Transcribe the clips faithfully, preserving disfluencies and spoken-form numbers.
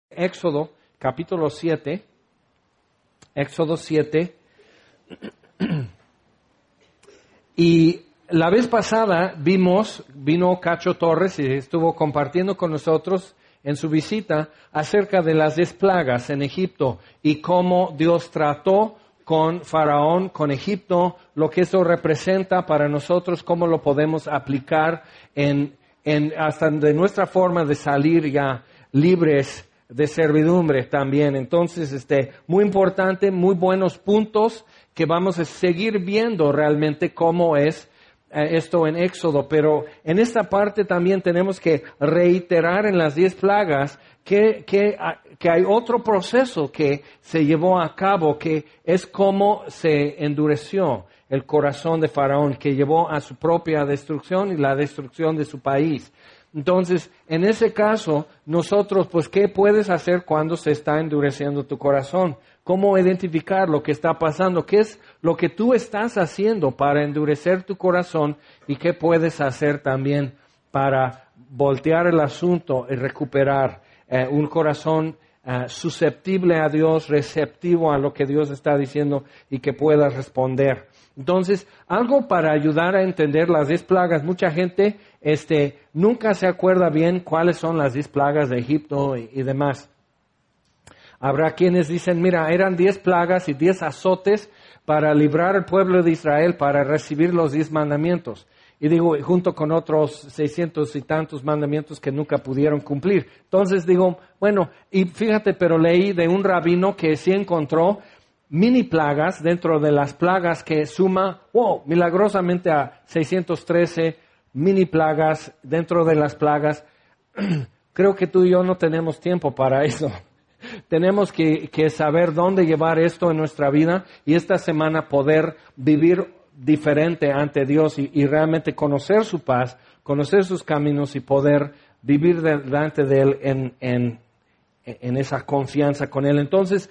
Éxodo, capítulo siete, Éxodo siete, y la vez pasada vimos, vino Cacho Torres y estuvo compartiendo con nosotros en su visita acerca de las diez plagas en Egipto y cómo Dios trató con Faraón, con Egipto, lo que eso representa para nosotros, cómo lo podemos aplicar en, en hasta de nuestra forma de salir ya libres de servidumbre también. Entonces, este, muy importante, muy buenos puntos que vamos a seguir viendo realmente cómo es eh, esto en Éxodo. Pero en esta parte también tenemos que reiterar en las diez plagas que, que, que hay otro proceso que se llevó a cabo, que es cómo se endureció el corazón de Faraón, que llevó a su propia destrucción y la destrucción de su país. Entonces, en ese caso, nosotros, pues, ¿qué puedes hacer cuando se está endureciendo tu corazón? ¿Cómo identificar lo que está pasando? ¿Qué es lo que tú estás haciendo para endurecer tu corazón? ¿Y qué puedes hacer también para voltear el asunto y recuperar eh, un corazón eh, susceptible a Dios, receptivo a lo que Dios está diciendo y que puedas responder? Entonces, algo para ayudar a entender las diez plagas. Mucha gente este, nunca se acuerda bien cuáles son las diez plagas de Egipto y, y demás. Habrá quienes dicen, mira, eran diez plagas y diez azotes para librar al pueblo de Israel para recibir los diez mandamientos. Y digo, junto con otros seiscientos y tantos mandamientos que nunca pudieron cumplir. Entonces digo, bueno, y fíjate, pero leí de un rabino que sí encontró mini plagas dentro de las plagas que suma, wow, milagrosamente a seiscientos trece mini plagas dentro de las plagas. Creo que tú y yo no tenemos tiempo para eso. Tenemos que, que saber dónde llevar esto en nuestra vida y esta semana poder vivir diferente ante Dios y, y realmente conocer su paz, conocer sus caminos y poder vivir delante de Él en, en, en esa confianza con Él. Entonces,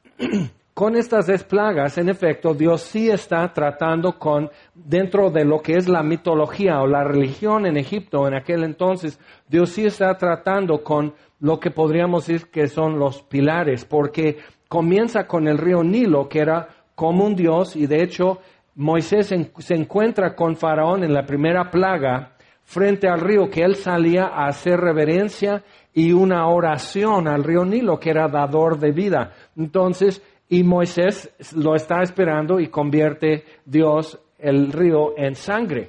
con estas diez plagas, en efecto, Dios sí está tratando con, dentro de lo que es la mitología o la religión en Egipto en aquel entonces, Dios sí está tratando con lo que podríamos decir que son los pilares, porque comienza con el río Nilo, que era como un dios, y de hecho Moisés en, se encuentra con Faraón en la primera plaga frente al río, que él salía a hacer reverencia y una oración al río Nilo, que era dador de vida. Entonces, y Moisés lo está esperando y convierte Dios el río en sangre.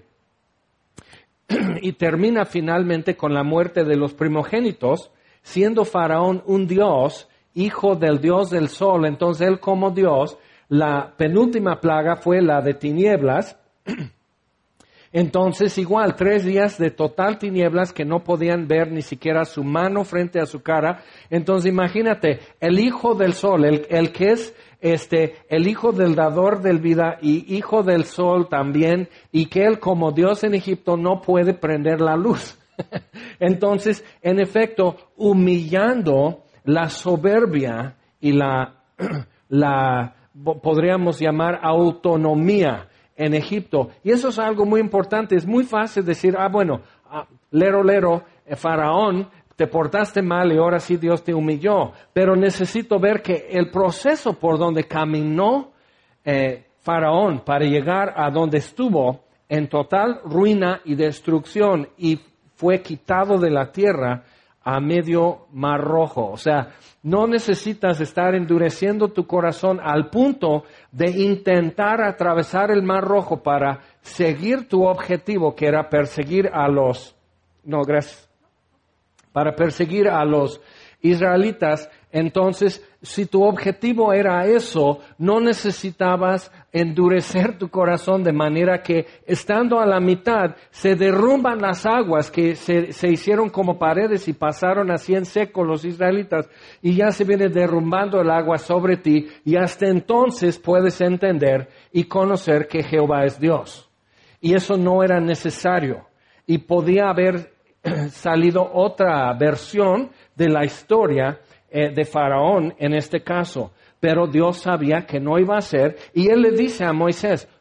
Y termina finalmente con la muerte de los primogénitos, siendo Faraón un dios, hijo del dios del sol. Entonces él como dios, la penúltima plaga fue la de tinieblas. Entonces igual, tres días de total tinieblas que no podían ver ni siquiera su mano frente a su cara. Entonces imagínate, el hijo del sol, el, el que es este, el hijo del dador del vida y hijo del sol también, y que él como Dios en Egipto no puede prender la luz. Entonces, en efecto, humillando la soberbia y la, la podríamos llamar autonomía en Egipto. Y eso es algo muy importante. Es muy fácil decir, ah, bueno, ah, lero, lero, eh, Faraón, te portaste mal y ahora sí Dios te humilló. Pero necesito ver que el proceso por donde caminó eh, Faraón para llegar a donde estuvo en total ruina y destrucción y fue quitado de la tierra a medio mar rojo. O sea, no necesitas estar endureciendo tu corazón al punto de intentar atravesar el mar rojo para seguir tu objetivo, que era perseguir a los, no, gracias, para perseguir a los israelitas. Entonces, si tu objetivo era eso, no necesitabas endurecer tu corazón de manera que, estando a la mitad, se derrumban las aguas que se, se hicieron como paredes y pasaron así en seco los israelitas, y ya se viene derrumbando el agua sobre ti, y hasta entonces puedes entender y conocer que Jehová es Dios. Y eso no era necesario, y podía haber salido otra versión de la historia eh, de Faraón en este caso, pero Dios sabía que no iba a ser, y él le dice a Moisés,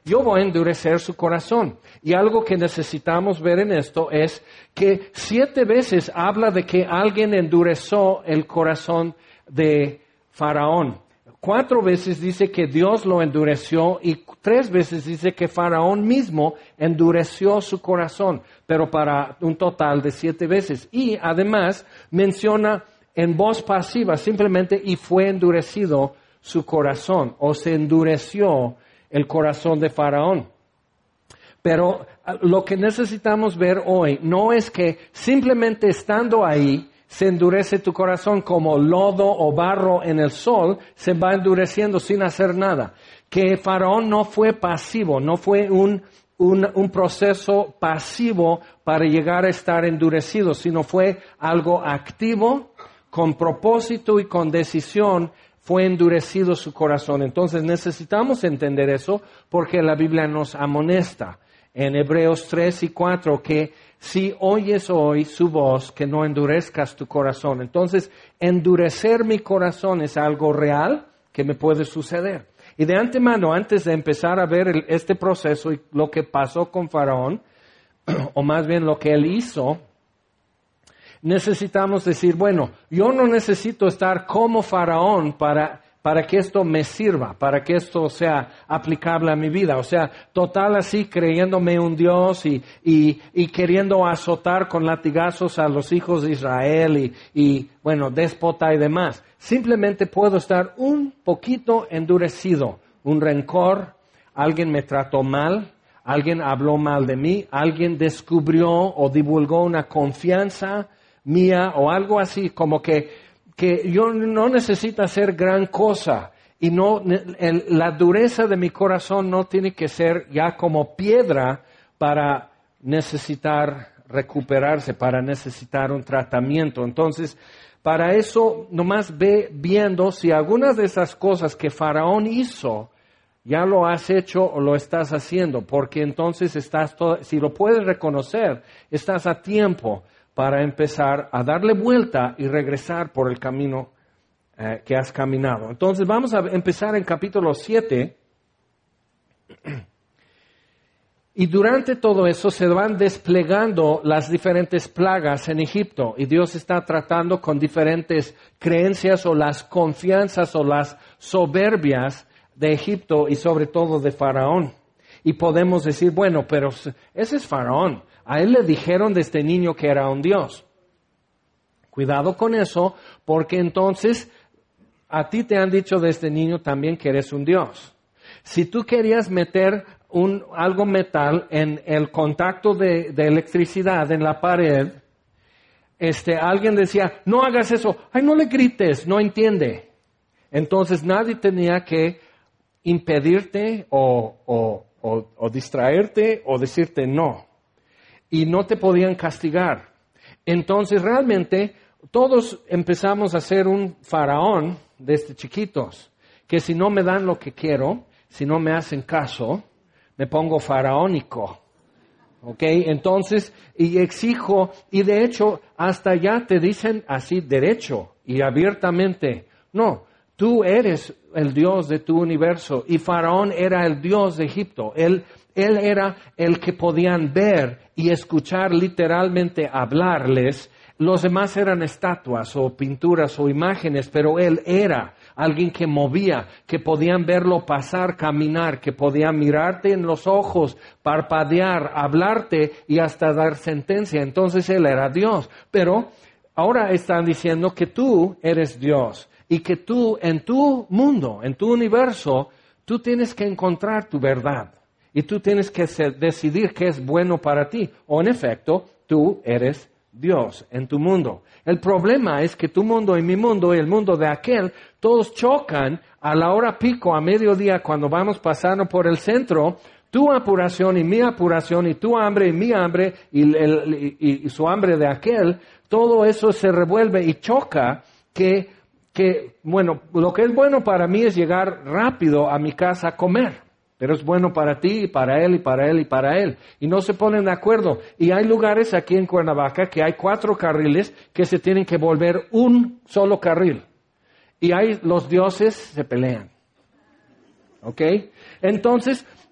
yo voy a endurecer su corazón. Y algo que necesitamos ver en esto es que siete veces habla de que alguien endureció el corazón de Faraón. Cuatro veces dice que Dios lo endureció y tres veces dice que Faraón mismo endureció su corazón, pero para un total de siete veces. Y además menciona en voz pasiva simplemente y fue endurecido su corazón o se endureció el corazón de Faraón. Pero lo que necesitamos ver hoy no es que simplemente estando ahí se endurece tu corazón como lodo o barro en el sol, se va endureciendo sin hacer nada. Que Faraón no fue pasivo, no fue un, un, un proceso pasivo para llegar a estar endurecido, sino fue algo activo, con propósito y con decisión, fue endurecido su corazón. Entonces necesitamos entender eso porque la Biblia nos amonesta en Hebreos tres y cuatro que si oyes hoy su voz, que no endurezcas tu corazón. Entonces, endurecer mi corazón es algo real que me puede suceder. Y de antemano, antes de empezar a ver el, este proceso y lo que pasó con Faraón, o más bien lo que él hizo, necesitamos decir, bueno, yo no necesito estar como Faraón para, para que esto me sirva, para que esto sea aplicable a mi vida. O sea, total así creyéndome un Dios y, y, y queriendo azotar con latigazos a los hijos de Israel y, y, bueno, déspota y demás. Simplemente puedo estar un poquito endurecido, un rencor, alguien me trató mal, alguien habló mal de mí, alguien descubrió o divulgó una confianza mía o algo así, como que, que yo no necesito hacer gran cosa y no, el, la dureza de mi corazón no tiene que ser ya como piedra para necesitar recuperarse, para necesitar un tratamiento. Entonces, para eso nomás ve viendo si algunas de esas cosas que Faraón hizo ya lo has hecho o lo estás haciendo, porque entonces estás todo, si lo puedes reconocer, estás a tiempo para empezar a darle vuelta y regresar por el camino eh, que has caminado. Entonces vamos a empezar en capítulo siete. Y durante todo eso se van desplegando las diferentes plagas en Egipto. Y Dios está tratando con diferentes creencias o las confianzas o las soberbias de Egipto y sobre todo de Faraón. Y podemos decir, bueno, pero ese es Faraón. A él le dijeron desde niño que era un Dios. Cuidado con eso, porque entonces a ti te han dicho desde niño también que eres un Dios. Si tú querías meter un, algo metal en el contacto de, de electricidad en la pared, este, alguien decía, no hagas eso, ay, no le grites, no entiende. Entonces nadie tenía que impedirte o, o, o, o distraerte o decirte no. Y no te podían castigar. Entonces realmente todos empezamos a ser un faraón desde chiquitos, que si no me dan lo que quiero, si no me hacen caso, me pongo faraónico. ¿Ok? Entonces, y exijo, y de hecho hasta ya te dicen así derecho y abiertamente, no, tú eres el Dios de tu universo y Faraón era el Dios de Egipto. Él Él era el que podían ver y escuchar literalmente hablarles. Los demás eran estatuas o pinturas o imágenes, pero él era alguien que movía, que podían verlo pasar, caminar, que podía mirarte en los ojos, parpadear, hablarte y hasta dar sentencia. Entonces él era Dios. Pero ahora están diciendo que tú eres Dios y que tú en tu mundo, en tu universo, tú tienes que encontrar tu verdad. Y tú tienes que ser, decidir qué es bueno para ti. O en efecto, tú eres Dios en tu mundo. El problema es que tu mundo y mi mundo y el mundo de aquel, todos chocan a la hora pico, a mediodía, cuando vamos pasando por el centro. Tu apuración y mi apuración y tu hambre y mi hambre y, el, y, y su hambre de aquel, todo eso se revuelve y choca que, que, bueno, lo que es bueno para mí es llegar rápido a mi casa a comer. Pero es bueno para ti, y para él, y para él, y para él. Y no se ponen de acuerdo. Y hay lugares aquí en Cuernavaca que hay cuatro carriles que se tienen que volver un solo carril. Y ahí los dioses se pelean. ¿Ok? Entonces,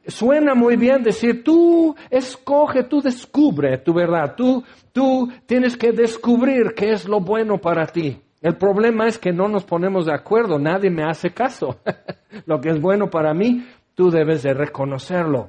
suena muy bien decir, tú escoge, tú descubre tu verdad, tú, tú tienes que descubrir qué es lo bueno para ti. El problema es que no nos ponemos de acuerdo, nadie me hace caso. Lo que es bueno para mí, tú debes de reconocerlo.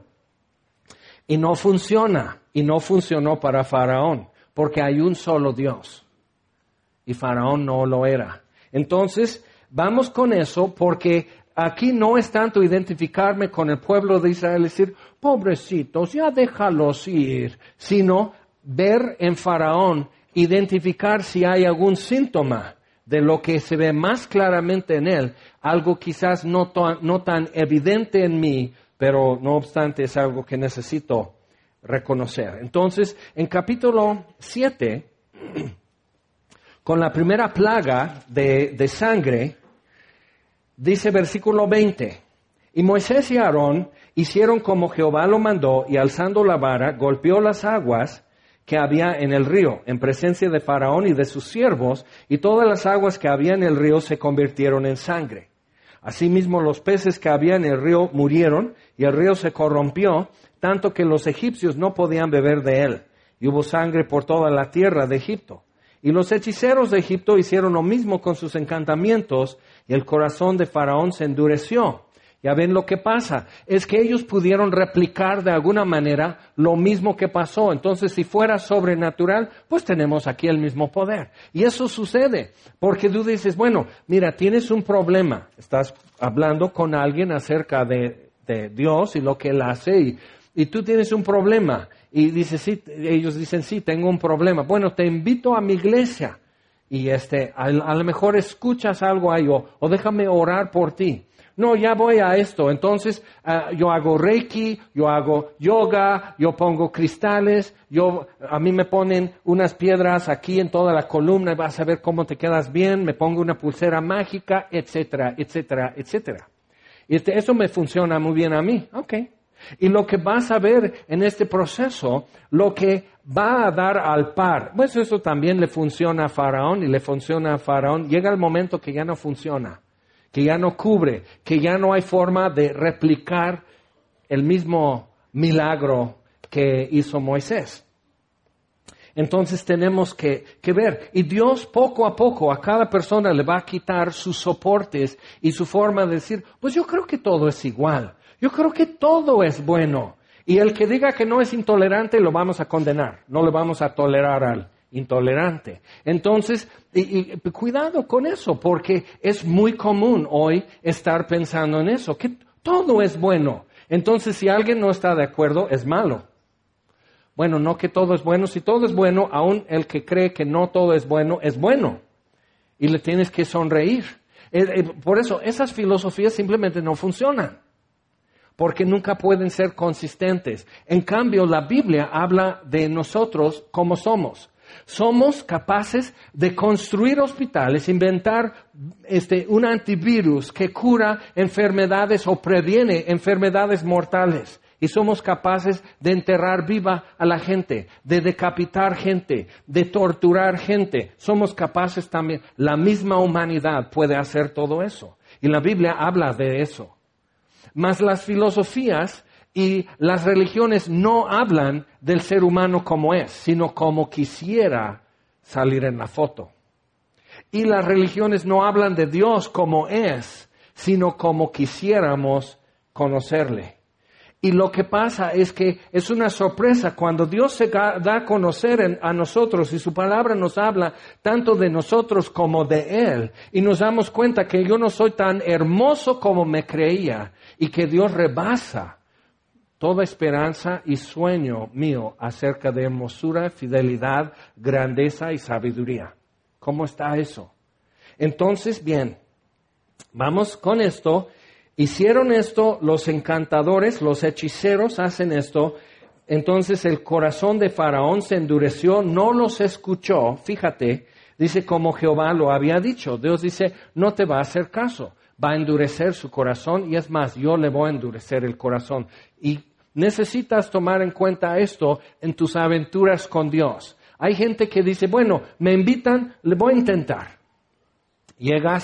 Y no funciona, y no funcionó para Faraón, porque hay un solo Dios. Y Faraón no lo era. Entonces, vamos con eso, porque aquí no es tanto identificarme con el pueblo de Israel, decir, pobrecitos, ya déjalos ir, sino ver en Faraón, identificar si hay algún síntoma de lo que se ve más claramente en él, algo quizás no, to- no tan evidente en mí, pero no obstante es algo que necesito reconocer. Entonces, en capítulo siete, con la primera plaga de, de sangre, dice versículo veinte, y Moisés y Aarón hicieron como Jehová lo mandó, y alzando la vara, golpeó las aguas que había en el río, en presencia de Faraón y de sus siervos, y todas las aguas que había en el río se convirtieron en sangre. Asimismo los peces que había en el río murieron, y el río se corrompió, tanto que los egipcios no podían beber de él, y hubo sangre por toda la tierra de Egipto. Y los hechiceros de Egipto hicieron lo mismo con sus encantamientos, y el corazón de Faraón se endureció. Ya ven lo que pasa, es que ellos pudieron replicar de alguna manera lo mismo que pasó. Entonces, si fuera sobrenatural, pues tenemos aquí el mismo poder. Y eso sucede, porque tú dices, bueno, mira, tienes un problema. Estás hablando con alguien acerca de, de Dios y lo que Él hace, y, y tú tienes un problema. Y dices, sí, ellos dicen, sí, tengo un problema. Bueno, te invito a mi iglesia. Y este, a, a lo mejor escuchas algo ahí, o, o déjame orar por ti. No, ya voy a esto. Entonces, uh, yo hago reiki, yo hago yoga, yo pongo cristales, yo, a mí me ponen unas piedras aquí en toda la columna y vas a ver cómo te quedas bien, me pongo una pulsera mágica, etcétera, etcétera, etcétera. Y este, eso me funciona muy bien a mí. Okay. Y lo que vas a ver en este proceso, lo que va a dar al par, pues eso también le funciona a Faraón y le funciona a Faraón. Llega el momento que ya no funciona, que ya no cubre, que ya no hay forma de replicar el mismo milagro que hizo Moisés. Entonces tenemos que, que ver, y Dios poco a poco a cada persona le va a quitar sus soportes y su forma de decir, pues yo creo que todo es igual, yo creo que todo es bueno. Y el que diga que no es intolerante lo vamos a condenar, no le vamos a tolerar al intolerante. Entonces, y, y, cuidado con eso, porque es muy común hoy estar pensando en eso, que todo es bueno. Entonces, si alguien no está de acuerdo, es malo. Bueno, no que todo es bueno. Si todo es bueno, aún el que cree que no todo es bueno, es bueno. Y le tienes que sonreír. Eh, eh, por eso, esas filosofías simplemente no funcionan, porque nunca pueden ser consistentes. En cambio, la Biblia habla de nosotros como somos. Somos capaces de construir hospitales, inventar este, un antivirus que cura enfermedades o previene enfermedades mortales. Y somos capaces de enterrar viva a la gente, de decapitar gente, de torturar gente. Somos capaces también, la misma humanidad puede hacer todo eso. Y la Biblia habla de eso. Mas las filosofías y las religiones no hablan del ser humano como es, sino como quisiera salir en la foto. Y las religiones no hablan de Dios como es, sino como quisiéramos conocerle. Y lo que pasa es que es una sorpresa cuando Dios se da a conocer en, a nosotros y su palabra nos habla tanto de nosotros como de Él. Y nos damos cuenta que yo no soy tan hermoso como me creía y que Dios rebasa toda esperanza y sueño mío acerca de hermosura, fidelidad, grandeza y sabiduría. ¿Cómo está eso? Entonces, bien, vamos con esto. Hicieron esto los encantadores, los hechiceros hacen esto. Entonces el corazón de Faraón se endureció, no los escuchó. Fíjate, dice como Jehová lo había dicho. Dios dice, no te va a hacer caso. Va a endurecer su corazón y es más, yo le voy a endurecer el corazón. Y necesitas tomar en cuenta esto en tus aventuras con Dios. Hay gente que dice, bueno, me invitan, le voy a intentar. Llegas,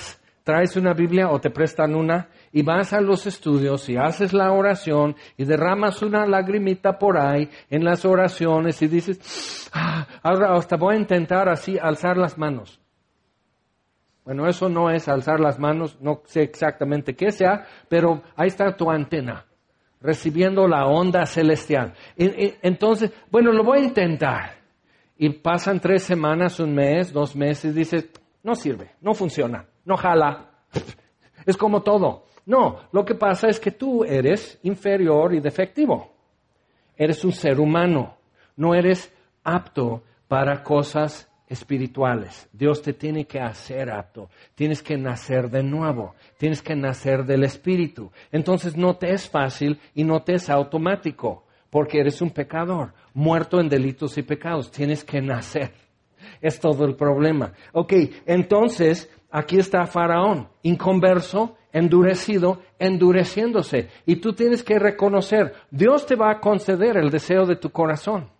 traes una Biblia o te prestan una y vas a los estudios y haces la oración y derramas una lagrimita por ahí en las oraciones y dices, ah, ahora hasta voy a intentar así alzar las manos. Bueno, eso no es alzar las manos, no sé exactamente qué sea, pero ahí está tu antena, recibiendo la onda celestial. Y, y, entonces, bueno, lo voy a intentar. Y pasan tres semanas, un mes, dos meses, dices, no sirve, no funciona, no jala. Es como todo. No, lo que pasa es que tú eres inferior y defectivo. Eres un ser humano, no eres apto para cosas espirituales. Dios te tiene que hacer apto. Tienes que nacer de nuevo. Tienes que nacer del Espíritu. Entonces no te es fácil y no te es automático, porque eres un pecador, muerto en delitos y pecados. Tienes que nacer. Es todo el problema. Ok, entonces aquí está Faraón, inconverso, endurecido, endureciéndose. Y tú tienes que reconocer, Dios te va a conceder el deseo de tu corazón.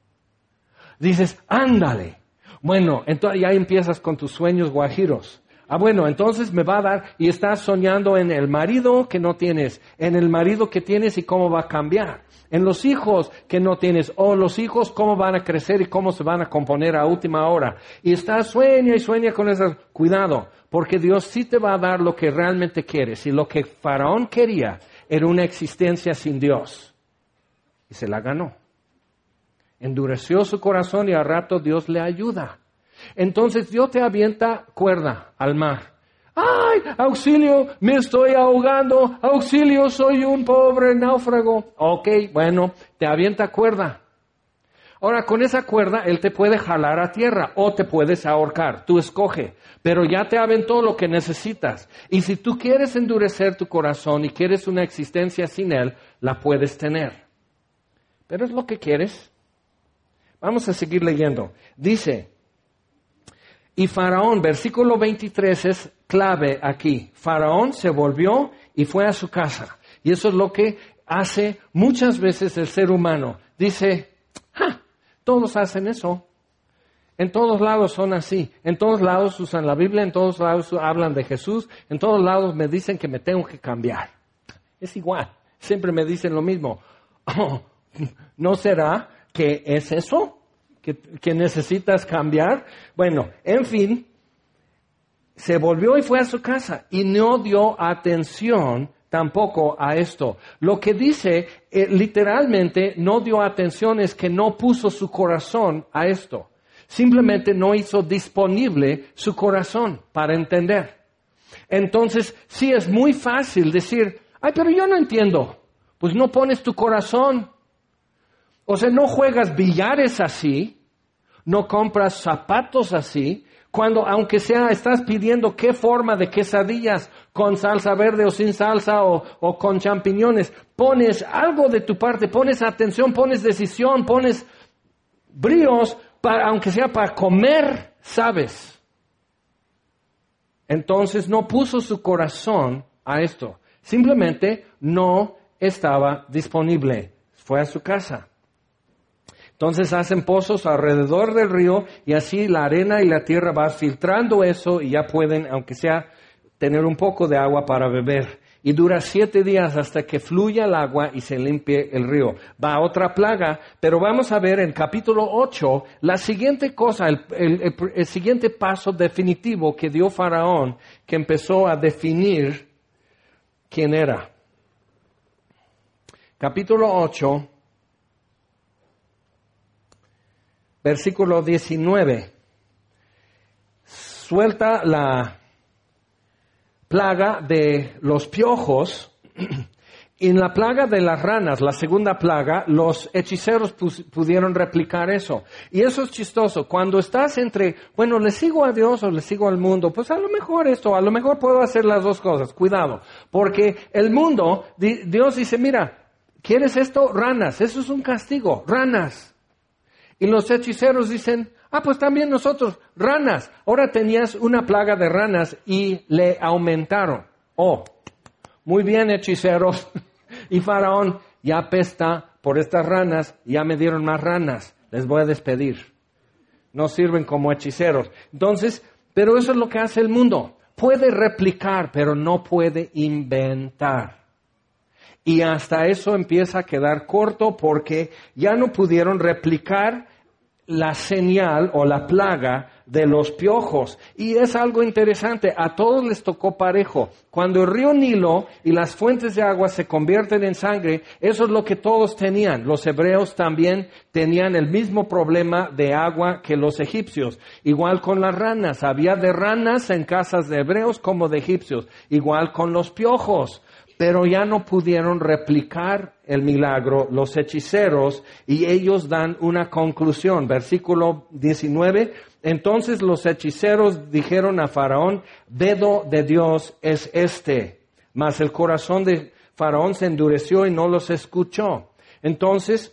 Dices, ándale. Bueno, entonces ya empiezas con tus sueños guajiros. Ah, bueno, entonces me va a dar, y estás soñando en el marido que no tienes, en el marido que tienes y cómo va a cambiar, en los hijos que no tienes, o los hijos cómo van a crecer y cómo se van a componer a última hora. Y estás sueña y sueña con eso. Cuidado, porque Dios sí te va a dar lo que realmente quieres. Y lo que Faraón quería era una existencia sin Dios. Y se la ganó. Endureció su corazón y al rato Dios le ayuda. Entonces Dios te avienta cuerda al mar. ¡Ay, auxilio, me estoy ahogando! ¡Auxilio, soy un pobre náufrago! Ok, bueno, te avienta cuerda. Ahora, con esa cuerda, Él te puede jalar a tierra o te puedes ahorcar. Tú escoge. Pero ya te aventó lo que necesitas. Y si tú quieres endurecer tu corazón y quieres una existencia sin Él, la puedes tener. ¿Pero es lo que quieres? Vamos a seguir leyendo. Dice, y Faraón, versículo veintitrés es clave aquí. Faraón se volvió y fue a su casa. Y eso es lo que hace muchas veces el ser humano. Dice, ¡ja! Todos hacen eso. En todos lados son así. En todos lados usan la Biblia, en todos lados hablan de Jesús, en todos lados me dicen que me tengo que cambiar. Es igual. Siempre me dicen lo mismo. Oh, ¿no será que es eso? ¿Que, que necesitas cambiar? Bueno, en fin, se volvió y fue a su casa y no dio atención tampoco a esto. Lo que dice eh, literalmente no dio atención es que no puso su corazón a esto. Simplemente no hizo disponible su corazón para entender. Entonces, sí es muy fácil decir, ay, pero yo no entiendo. Pues no pones tu corazón. O sea, no juegas billares así, no compras zapatos así, cuando aunque sea estás pidiendo qué forma de quesadillas, con salsa verde o sin salsa o, o con champiñones, pones algo de tu parte, pones atención, pones decisión, pones bríos, para, aunque sea para comer, sabes. Entonces no puso su corazón a esto, simplemente no estaba disponible, fue a su casa. Entonces hacen pozos alrededor del río y así la arena y la tierra va filtrando eso y ya pueden, aunque sea, tener un poco de agua para beber. Y dura siete días hasta que fluya el agua y se limpie el río. Va otra plaga, pero vamos a ver en capítulo ocho la siguiente cosa, el, el, el, el siguiente paso definitivo que dio Faraón, que empezó a definir quién era. Capítulo ocho. Versículo diecinueve, suelta la plaga de los piojos y en la plaga de las ranas, la segunda plaga, los hechiceros pus- pudieron replicar eso. Y eso es chistoso, cuando estás entre, bueno, ¿le sigo a Dios o le sigo al mundo? Pues a lo mejor esto, a lo mejor puedo hacer las dos cosas, cuidado, porque el mundo, di- Dios dice, mira, ¿quieres esto? Ranas, eso es un castigo, ranas. Y los hechiceros dicen, ah, pues también nosotros, ranas. Ahora tenías una plaga de ranas y le aumentaron. Oh, muy bien, hechiceros. Y Faraón, ya apesta por estas ranas, ya me dieron más ranas, les voy a despedir. No sirven como hechiceros. Entonces, pero eso es lo que hace el mundo. puede replicar, pero no puede inventar. Y hasta eso empieza a quedar corto porque ya no pudieron replicar la señal o la plaga de los piojos. Y es algo interesante, a todos les tocó parejo. Cuando el río Nilo y las fuentes de agua se convierten en sangre, eso es lo que todos tenían. Los hebreos también tenían el mismo problema de agua que los egipcios. Igual con las ranas, había de ranas en casas de hebreos como de egipcios. Igual con los piojos. Pero ya no pudieron replicar el milagro los hechiceros y ellos dan una conclusión. Versículo diecinueve, entonces los hechiceros dijeron a Faraón, dedo de Dios es este. Mas el corazón de Faraón se endureció y no los escuchó. Entonces,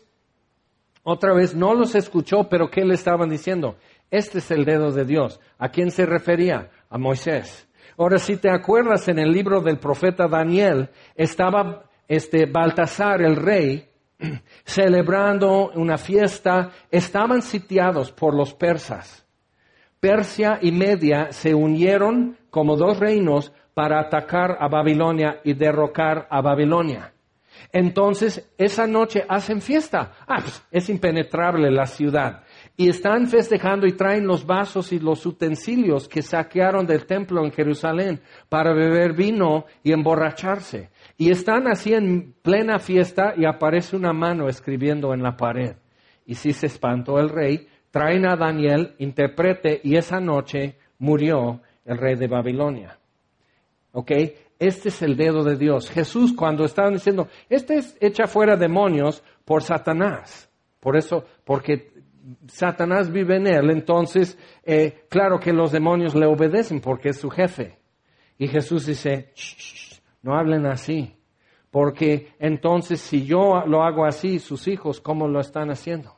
otra vez no los escuchó, pero ¿qué le estaban diciendo? Este es el dedo de Dios. ¿A quién se refería? A Moisés. Ahora, si te acuerdas, en el libro del profeta Daniel, estaba este Baltasar, el rey, celebrando una fiesta. Estaban sitiados por los persas. Persia y Media se unieron como dos reinos para atacar a Babilonia y derrocar a Babilonia. Entonces, esa noche hacen fiesta. Ah, pues, es impenetrable la ciudad. Y están festejando y traen los vasos y los utensilios que saquearon del templo en Jerusalén para beber vino y emborracharse. Y están así en plena fiesta y aparece una mano escribiendo en la pared. Y si se espantó el rey, traen a Daniel, interprete, y esa noche murió el rey de Babilonia. ¿Ok? Este es el dedo de Dios. Jesús, cuando estaban diciendo, este es echa fuera demonios por Satanás. Por eso, porque Satanás vive en él, entonces, eh, claro que los demonios le obedecen porque es su jefe. Y Jesús dice, shh, shh, no hablen así, porque entonces si yo lo hago así, sus hijos, ¿cómo lo están haciendo?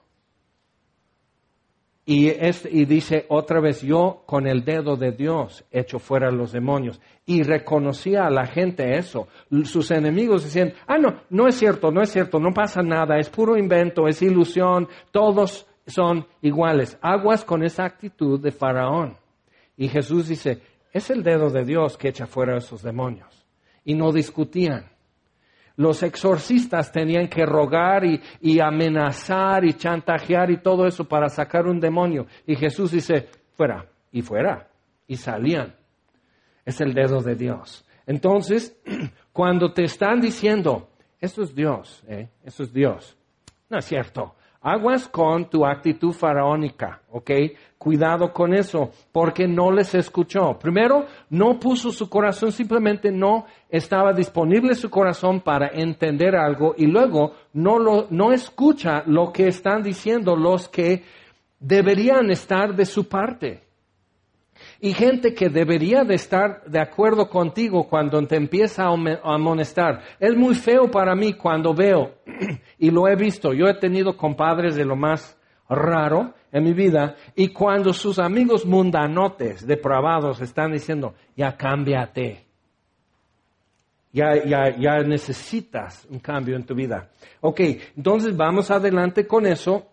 Y, es, y dice otra vez, yo con el dedo de Dios echo fuera los demonios. Y reconocía a la gente eso. Sus enemigos decían, ah, no, no es cierto, no es cierto, no pasa nada, es puro invento, es ilusión, todos son iguales. Aguas con esa actitud de Faraón. Y Jesús dice, es el dedo de Dios que echa fuera esos demonios. Y no discutían. Los exorcistas tenían que rogar y, y amenazar y chantajear y todo eso para sacar un demonio. Y Jesús dice, fuera, y fuera. Y salían. Es el dedo de Dios. Entonces, cuando te están diciendo, esto es Dios, ¿eh? Eso es Dios. No es cierto. Aguas con tu actitud faraónica, ¿ok? Cuidado con eso, porque no les escuchó. Primero, no puso su corazón, simplemente no estaba disponible su corazón para entender algo, y luego no, lo, no escucha lo que están diciendo los que deberían estar de su parte. Y gente que debería de estar de acuerdo contigo cuando te empieza a amonestar. Es muy feo para mí cuando veo, y lo he visto, yo he tenido compadres de lo más raro en mi vida, y cuando sus amigos mundanotes, depravados, están diciendo, ya cámbiate. Ya, ya, ya necesitas un cambio en tu vida. Ok, entonces vamos adelante con eso.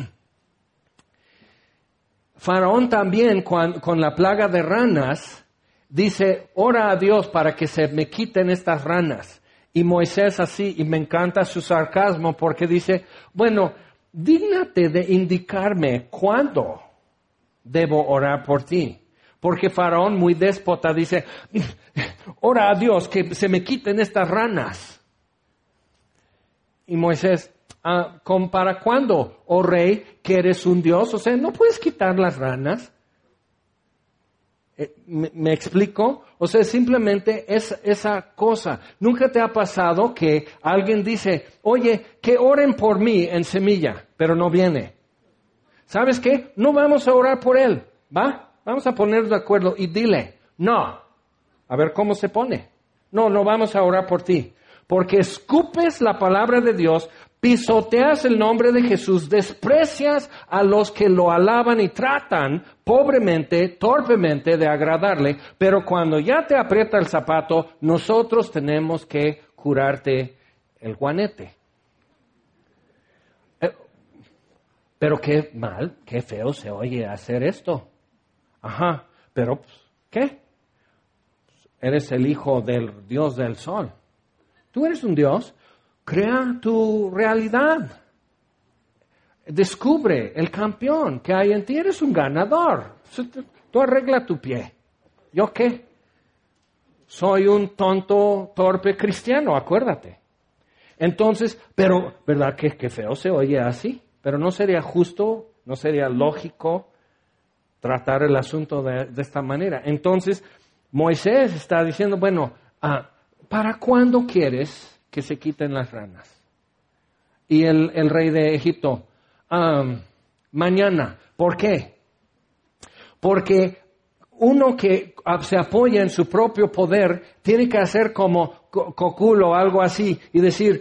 Faraón también, con, con la plaga de ranas, dice, ora a Dios para que se me quiten estas ranas. Y Moisés así, y me encanta su sarcasmo porque dice, bueno, dígnate de indicarme cuándo debo orar por ti. Porque Faraón, muy déspota, dice, ora a Dios que se me quiten estas ranas. Y Moisés, Ah, ¿para cuándo, oh rey, que eres un Dios? O sea, ¿no puedes quitar las ranas? Eh, ¿me, ¿Me explico? O sea, simplemente es esa cosa. ¿Nunca te ha pasado que alguien dice, oye, que oren por mí en Semilla, pero no viene? ¿Sabes qué? No vamos a orar por él, ¿va? Vamos a ponernos de acuerdo y dile, no. A ver cómo se pone. No, no vamos a orar por ti. Porque escupes la palabra de Dios, pisoteas el nombre de Jesús, desprecias a los que lo alaban y tratan pobremente, torpemente de agradarle, pero cuando ya te aprieta el zapato, nosotros tenemos que curarte el juanete. Eh, pero qué mal, qué feo se oye hacer esto. Ajá, pero ¿qué? eres el hijo del Dios del sol. Tú eres un Dios, crea tu realidad. Descubre el campeón que hay en ti, eres un ganador. Tú arregla tu pie. ¿Yo qué? Soy un tonto, torpe cristiano, acuérdate. Entonces, pero, ¿verdad que, que feo se oye así? Pero no sería justo, no sería lógico tratar el asunto de, de esta manera. Entonces, Moisés está diciendo, bueno, ah, ¿para cuándo quieres que se quiten las ranas? Y el, el rey de Egipto, um, mañana. ¿Por qué? Porque uno que se apoya en su propio poder tiene que hacer como coculo o algo así y decir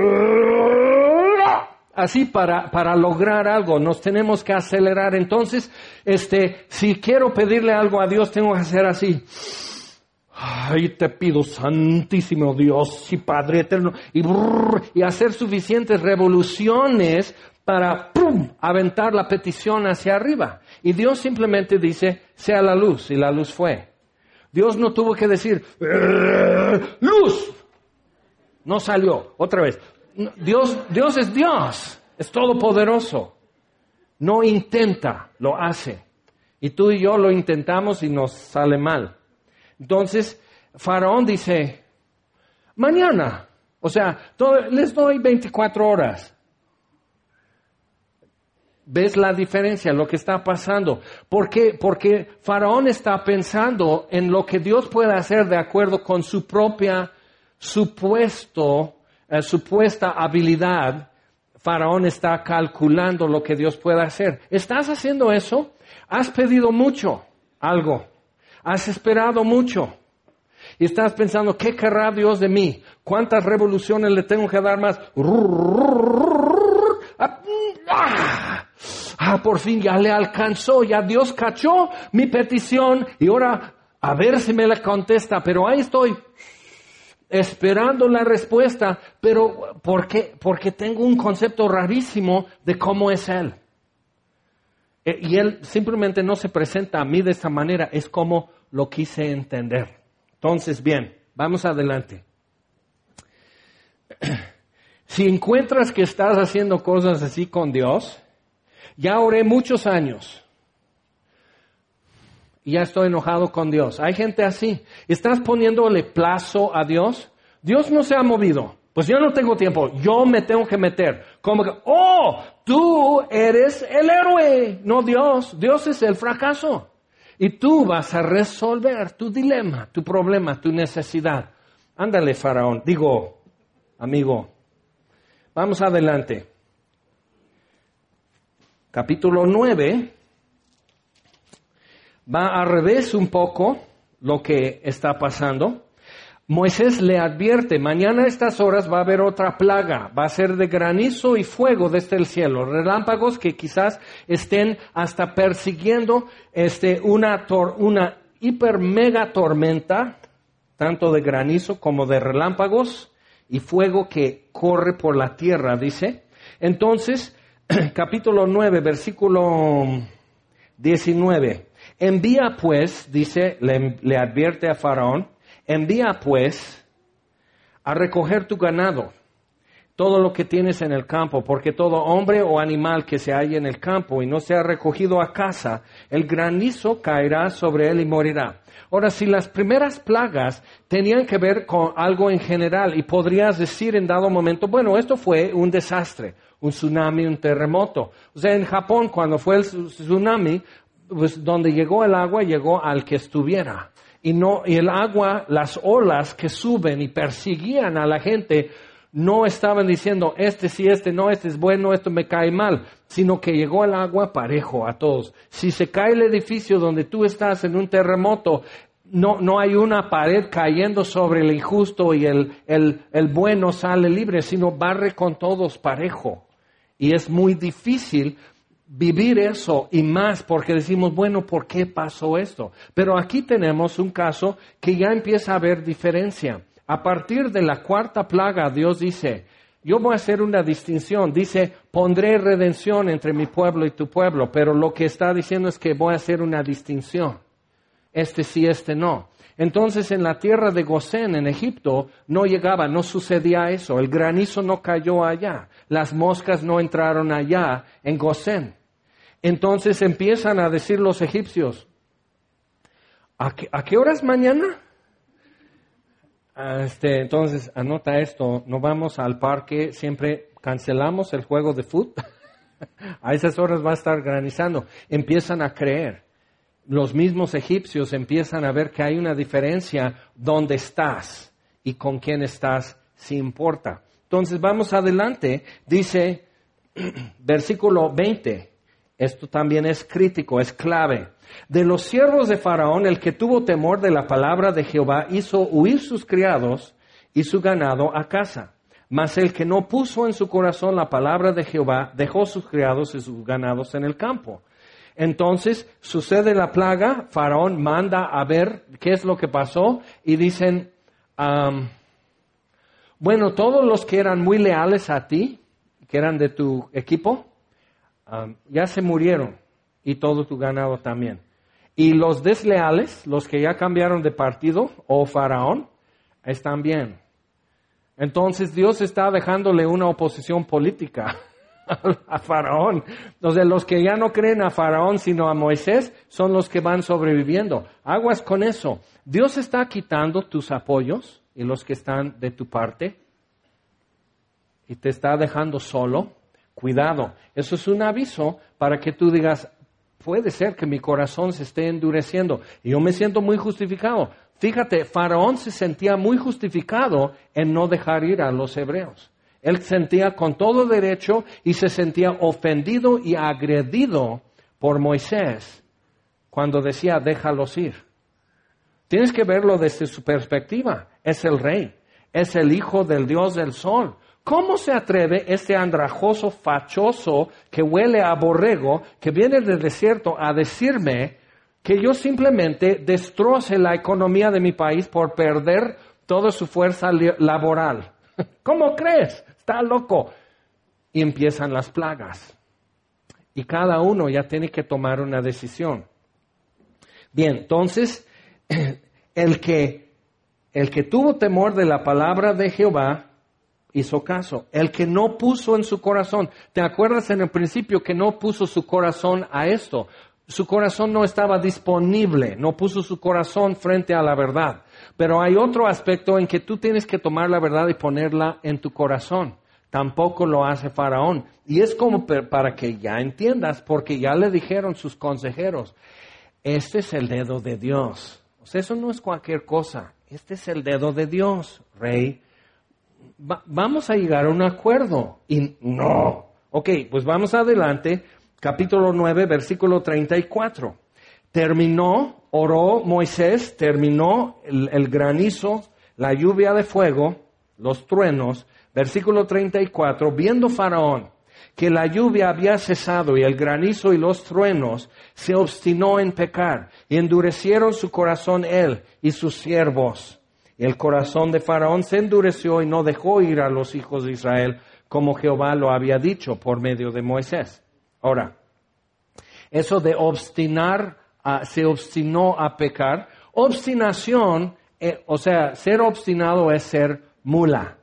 así para, para lograr algo. Nos tenemos que acelerar. Entonces, este, si quiero pedirle algo a Dios, tengo que hacer así. Ay, te pido, santísimo Dios y Padre eterno, y, brrr, y hacer suficientes revoluciones para ¡pum!, aventar la petición hacia arriba. Y Dios simplemente dice, sea la luz, y la luz fue. Dios no tuvo que decir, ¡luz! No salió, otra vez. Dios, Dios es Dios, es todopoderoso. No intenta, lo hace. Y tú y yo lo intentamos y nos sale mal. Entonces, Faraón dice, mañana, o sea, todo, les doy veinticuatro horas. ¿Ves la diferencia, lo que está pasando? ¿Por qué? Porque Faraón está pensando en lo que Dios puede hacer de acuerdo con su propia supuesto, eh, supuesta habilidad. Faraón está calculando lo que Dios puede hacer. ¿Estás haciendo eso? Has pedido mucho, algo. Has esperado mucho. Y estás pensando, ¿qué querrá Dios de mí? ¿Cuántas revoluciones le tengo que dar más? Ah, por fin ya le alcanzó, ya Dios cachó mi petición y ahora a ver si me la contesta. Pero ahí estoy esperando la respuesta. Pero ¿por qué? Porque tengo un concepto rarísimo de cómo es Él. Y Él simplemente no se presenta a mí de esta manera, es como lo quise entender. Entonces, bien, vamos adelante. Si encuentras que estás haciendo cosas así con Dios, ya oré muchos años y ya estoy enojado con Dios. Hay gente así. ¿Estás poniéndole plazo a Dios? Dios no se ha movido. Pues yo no tengo tiempo, yo me tengo que meter. Como que, oh, tú eres el héroe, no Dios. Dios es el fracaso. Y tú vas a resolver tu dilema, tu problema, tu necesidad. Ándale, Faraón. Digo, amigo, vamos adelante. Capítulo nueve. Va al revés un poco lo que está pasando. Moisés le advierte, mañana a estas horas va a haber otra plaga, va a ser de granizo y fuego desde el cielo, relámpagos que quizás estén hasta persiguiendo este, una, tor- una hiper mega tormenta, tanto de granizo como de relámpagos y fuego que corre por la tierra, dice. Entonces, capítulo nueve, versículo diecinueve, envía pues, dice, le, le advierte a Faraón, envía pues a recoger tu ganado, todo lo que tienes en el campo, porque todo hombre o animal que se halle en el campo y no sea recogido a casa, el granizo caerá sobre él y morirá. Ahora, si las primeras plagas tenían que ver con algo en general y podrías decir en dado momento, bueno, esto fue un desastre, un tsunami, un terremoto. O sea, en Japón cuando fue el tsunami, pues donde llegó el agua llegó al que estuviera. Y no, y el agua, las olas que suben y persiguían a la gente, no estaban diciendo, este sí, este no, este es bueno, esto me cae mal, sino que llegó el agua parejo a todos. Si se cae el edificio donde tú estás en un terremoto, no, no hay una pared cayendo sobre el injusto y el, el, el bueno sale libre, sino barre con todos parejo. Y es muy difícil vivir eso y más porque decimos, bueno, ¿por qué pasó esto? Pero aquí tenemos un caso que ya empieza a haber diferencia. A partir de la cuarta plaga, Dios dice, yo voy a hacer una distinción. Dice, pondré redención entre mi pueblo y tu pueblo, pero lo que está diciendo es que voy a hacer una distinción. este sí, este no. Entonces en la tierra de Gosén, en Egipto, no llegaba, no sucedía eso. El granizo no cayó allá. Las moscas no entraron allá en Gosén. Entonces empiezan a decir los egipcios, ¿a qué, a qué horas mañana? Este, entonces, anota esto, no vamos al parque, siempre cancelamos el juego de fútbol. A esas horas va a estar granizando. Empiezan a creer. Los mismos egipcios empiezan a ver que hay una diferencia dónde estás y con quién estás, si importa. Entonces, vamos adelante. Dice, versículo veinte. Esto también es crítico, es clave. De los siervos de Faraón, el que tuvo temor de la palabra de Jehová hizo huir sus criados y su ganado a casa. Mas el que no puso en su corazón la palabra de Jehová dejó sus criados y sus ganados en el campo. Entonces sucede la plaga, Faraón manda a ver qué es lo que pasó y dicen, um, bueno, todos los que eran muy leales a ti, que eran de tu equipo, Um, ya se murieron y todo tu ganado también. Y los desleales, los que ya cambiaron de partido o faraón, están bien. Entonces Dios está dejándole una oposición política a faraón. Entonces los que ya no creen a faraón sino a Moisés son los que van sobreviviendo. Aguas con eso. Dios está quitando tus apoyos y los que están de tu parte y te está dejando solo. Cuidado, eso es un aviso para que tú digas, puede ser que mi corazón se esté endureciendo y yo me siento muy justificado. Fíjate, Faraón se sentía muy justificado en no dejar ir a los hebreos. Él sentía con todo derecho y se sentía ofendido y agredido por Moisés cuando decía, déjalos ir. Tienes que verlo desde su perspectiva. Es el rey, es el hijo del Dios del sol. ¿Cómo se atreve este andrajoso, fachoso, que huele a borrego, que viene del desierto a decirme que yo simplemente destroce la economía de mi país por perder toda su fuerza laboral? ¿Cómo crees? Está loco. Y empiezan las plagas. Y cada uno ya tiene que tomar una decisión. Bien, entonces, el que, el que tuvo temor de la palabra de Jehová, hizo caso. El que no puso en su corazón, ¿te acuerdas en el principio que no puso su corazón a esto? Su corazón no estaba disponible, no puso su corazón frente a la verdad. Pero hay otro aspecto en que tú tienes que tomar la verdad y ponerla en tu corazón. Tampoco lo hace Faraón. Y es como para que ya entiendas, porque ya le dijeron sus consejeros, este es el dedo de Dios. O sea, eso no es cualquier cosa. Este es el dedo de Dios, rey. Va, vamos a llegar a un acuerdo. Y no. Ok, pues vamos adelante. Capítulo nueve, versículo treinta y cuatro. Terminó, oró Moisés, terminó el, el granizo, la lluvia de fuego, los truenos. Versículo treinta y cuatro. Viendo Faraón que la lluvia había cesado y el granizo y los truenos, se obstinó en pecar y endurecieron su corazón él y sus siervos. Y el corazón de Faraón se endureció y no dejó ir a los hijos de Israel como Jehová lo había dicho por medio de Moisés. Ahora, eso de obstinar, uh, se obstinó a pecar. Obstinación, eh, o sea, ser obstinado es ser mula.